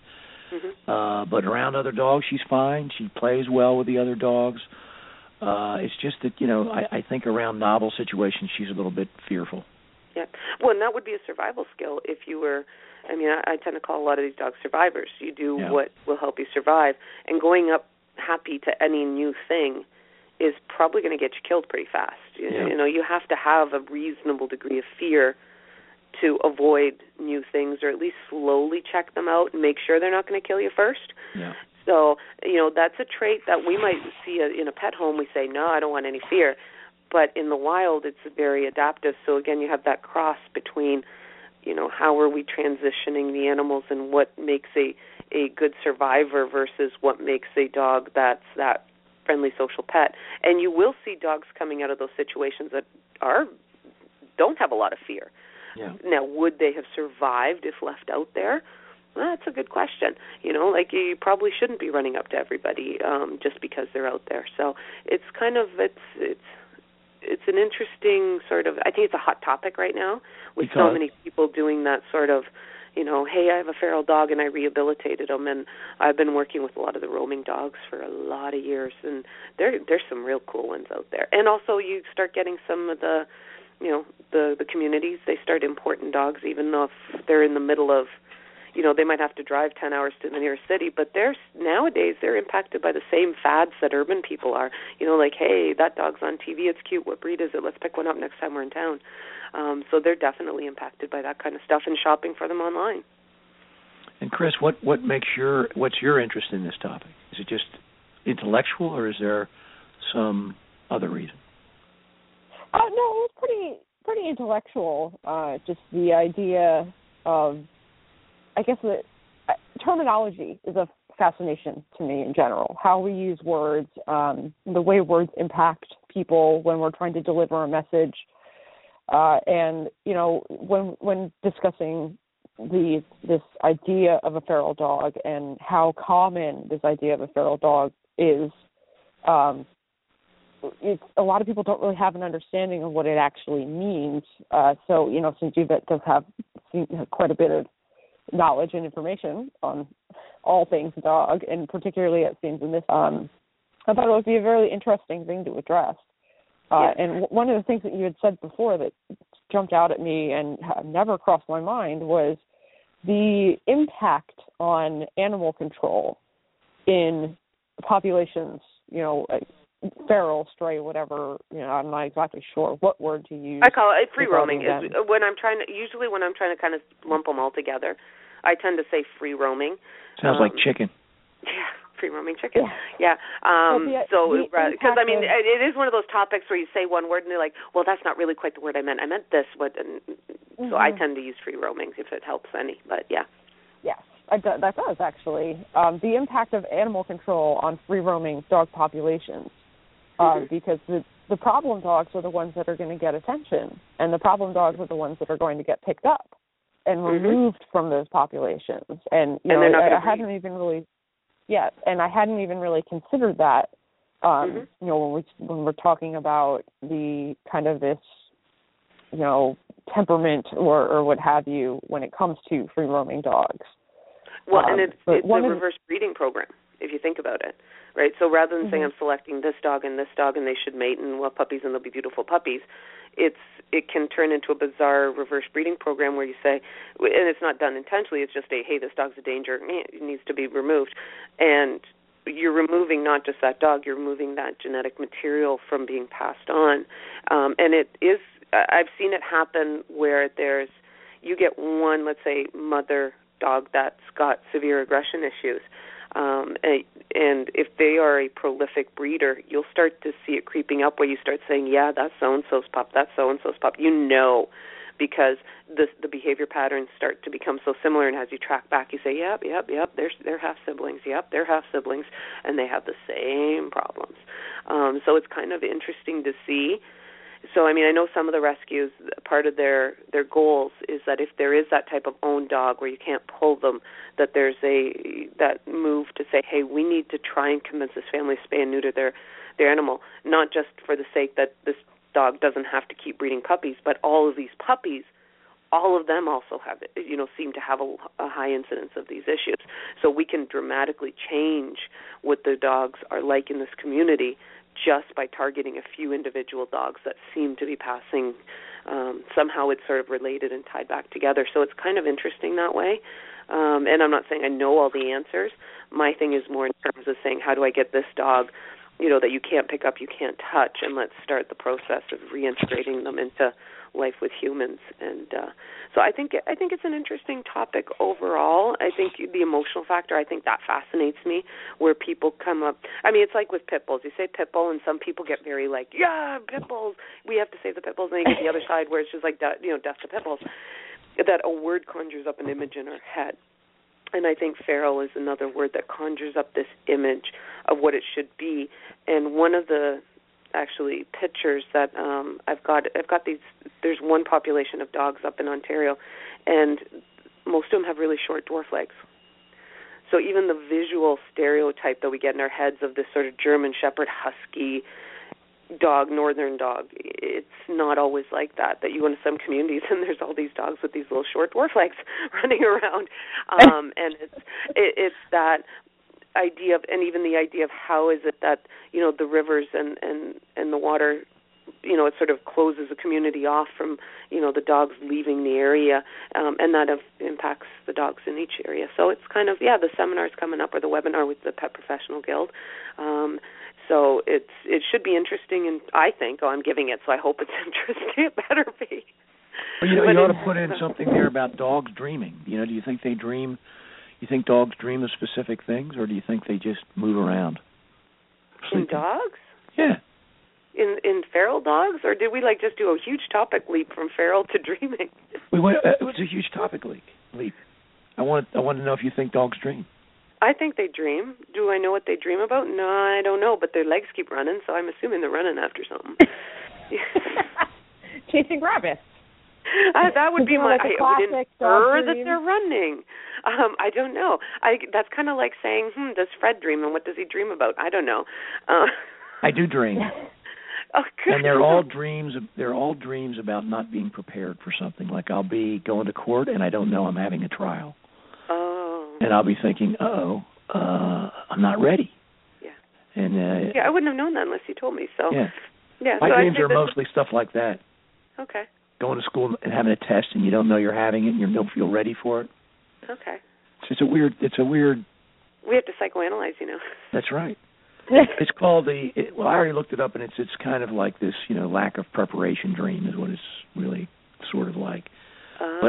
But around other dogs, she's fine. She plays well with the other dogs. It's just that, I think around novel situations, she's a little bit fearful. Yeah. Well, and that would be a survival skill if you were, I tend to call a lot of these dogs survivors. You do what will help you survive. And going up happy to any new thing is probably going to get you killed pretty fast. You have to have a reasonable degree of fear to avoid new things, or at least slowly check them out and make sure they're not going to kill you first. Yeah. So, that's a trait that we might see in a pet home. We say, no, I don't want any fear. But in the wild, it's very adaptive. So, again, you have that cross between, how are we transitioning the animals and what makes a good survivor versus what makes a dog that's that friendly social pet. And you will see dogs coming out of those situations that don't have a lot of fear. Yeah. Now, would they have survived if left out there? Well, that's a good question. You probably shouldn't be running up to everybody just because they're out there. So it's kind of it's an interesting sort of. I think it's a hot topic right now with so many people doing that sort of. Hey, I have a feral dog and I rehabilitated him, and I've been working with a lot of the roaming dogs for a lot of years, and there's some real cool ones out there. And also, you start getting some of the the communities, they start importing dogs, even though if they're in the middle of, they might have to drive 10 hours to the nearest city, but nowadays they're impacted by the same fads that urban people are. Like, hey, that dog's on TV, it's cute, what breed is it? Let's pick one up next time we're in town. So they're definitely impacted by that kind of stuff and shopping for them online. And Chris, what's your interest in this topic? Is it just intellectual, or is there some other reason? No, it's pretty intellectual. Just the idea of, I guess, the terminology is a fascination to me in general. How we use words, the way words impact people when we're trying to deliver a message, and when discussing this idea of a feral dog and how common this idea of a feral dog is. A lot of people don't really have an understanding of what it actually means. So, since Yvette does have quite a bit of knowledge and information on all things dog, and particularly it seems in this, I thought it would be a very interesting thing to address. And one of the things that you had said before that jumped out at me and never crossed my mind was the impact on animal control in populations, feral, stray, whatever, I'm not exactly sure what word to use. I call it free roaming. When I'm trying to kind of lump them all together, I tend to say free roaming. Sounds like chicken. Yeah, free roaming chicken. Yeah. Because it is one of those topics where you say one word and they're like, well, that's not really quite the word I meant. I meant this. So I tend to use free roaming if it helps any. But yeah. Yes. That does, actually. The impact of animal control on free-roaming dog populations, because the problem dogs are the ones that are going to get attention, and the problem dogs are the ones that are going to get picked up and removed from those populations. And, I hadn't even really considered that, when we're talking about the kind of this, temperament or what have you when it comes to free-roaming dogs. Well, and it's a reverse breeding program, if you think about it, right? So rather than saying I'm selecting this dog and they should mate and we'll have puppies and they'll be beautiful puppies, it can turn into a bizarre reverse breeding program where you say, and it's not done intentionally, it's just hey, this dog's a danger, it needs to be removed. And you're removing not just that dog, you're removing that genetic material from being passed on. And it is, I've seen it happen where you get one, let's say, mother dog that's got severe aggression issues, and if they are a prolific breeder, you'll start to see it creeping up where you start saying, yeah, that's so-and-so's pup, that's so-and-so's pup, because the behavior patterns start to become so similar, and as you track back, you say, yep, they're half-siblings, they're half-siblings, and they have the same problems. So it's kind of interesting to see. So, I know some of the rescues, part of their goals is that if there is that type of owned dog where you can't pull them, that there's that move to say, hey, we need to try and convince this family to spay and neuter their animal, not just for the sake that this dog doesn't have to keep breeding puppies, but all of these puppies all of them also have, seem to have a high incidence of these issues. So we can dramatically change what the dogs are like in this community just by targeting a few individual dogs that seem to be passing. Somehow it's sort of related and tied back together. So it's kind of interesting that way. And I'm not saying I know all the answers. My thing is more in terms of saying, how do I get this dog, that you can't pick up, you can't touch, and let's start the process of reintegrating them into life with humans. And so I think it's an interesting topic overall. I think the emotional factor, I think that fascinates me, where people come up. I mean, it's like with pit bulls. You say pit bull, and some people get very like, yeah, pit bulls. We have to save the pit bulls. And then you get the other side where it's just like, death to pit bulls. That a word conjures up an image in our head. And I think feral is another word that conjures up this image of what it should be. And one of the actually pictures that I've got these. There's one population of dogs up in Ontario, and most of them have really short dwarf legs. So even the visual stereotype that we get in our heads of this sort of German Shepherd Husky dog, northern dog, it's not always like that. That you go into some communities and there's all these dogs with these little short dwarf legs running around, and it's that idea of, and even the idea of how is it that the rivers and the water, it sort of closes the community off from the dogs leaving the area, and that impacts the dogs in each area. So it's kind of the seminar's coming up, or the webinar with the Pet Professional Guild. So it should be interesting, and I think I'm giving it, so I hope it's interesting. It better be. Well, you ought to put in something there about dogs dreaming. Do you think they dream? You think dogs dream of specific things, or do you think they just move around? In dogs? Yeah. In feral dogs, or did we just do a huge topic leap from feral to dreaming? It was a huge topic leap. I want to know if you think dogs dream. I think they dream. Do I know what they dream about? No, I don't know, but their legs keep running, so I'm assuming they're running after something. Chasing rabbits. That would be my. I would infer that dream. They're running. I don't know. That's kind of like saying, does Fred dream, and what does he dream about? I don't know. I do dream. Oh, good. And they're all dreams. They're all dreams about not being prepared for something. Like I'll be going to court, and I don't know I'm having a trial. Oh. And I'll be thinking, I'm not ready. Yeah. And I wouldn't have known that unless you told me. So. Yeah. My dreams are mostly stuff like that. Okay. Going to school and having a test, and you don't know you're having it, and you don't feel ready for it. Okay. So it's a weird. We have to psychoanalyze, That's right. It's called I already looked it up, and it's kind of like this, lack of preparation dream is what it's really sort of like. But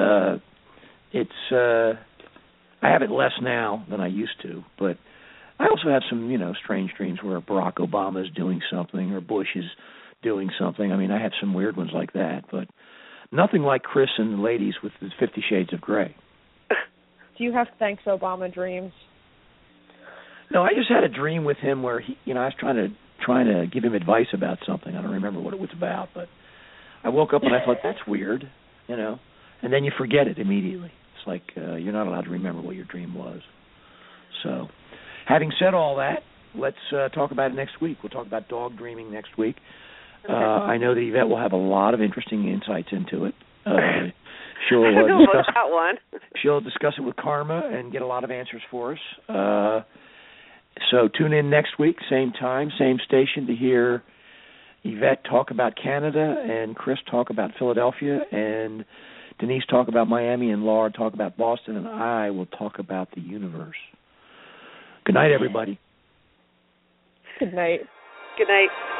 I have it less now than I used to, but I also have some, strange dreams where Barack Obama is doing something or Bush is doing something. I mean, I have some weird ones like that, but nothing like Chris and the ladies with the 50 Shades of Grey. Do you have thanks Obama dreams? No, I just had a dream with him where he, I was trying to give him advice about something. I don't remember what it was about, but I woke up and I thought that's weird, and then you forget it immediately. It's like you're not allowed to remember what your dream was. So, having said all that, let's talk about it next week. We'll talk about dog dreaming next week. Okay. I know that Yvette will have a lot of interesting insights into it. She'll discuss that one. She'll discuss it with Karma and get a lot of answers for us. So tune in next week, same time, same station, to hear Yvette talk about Canada and Chris talk about Philadelphia and Denise talk about Miami and Laura talk about Boston, and I will talk about the universe. Good night, everybody. Good night. Good night.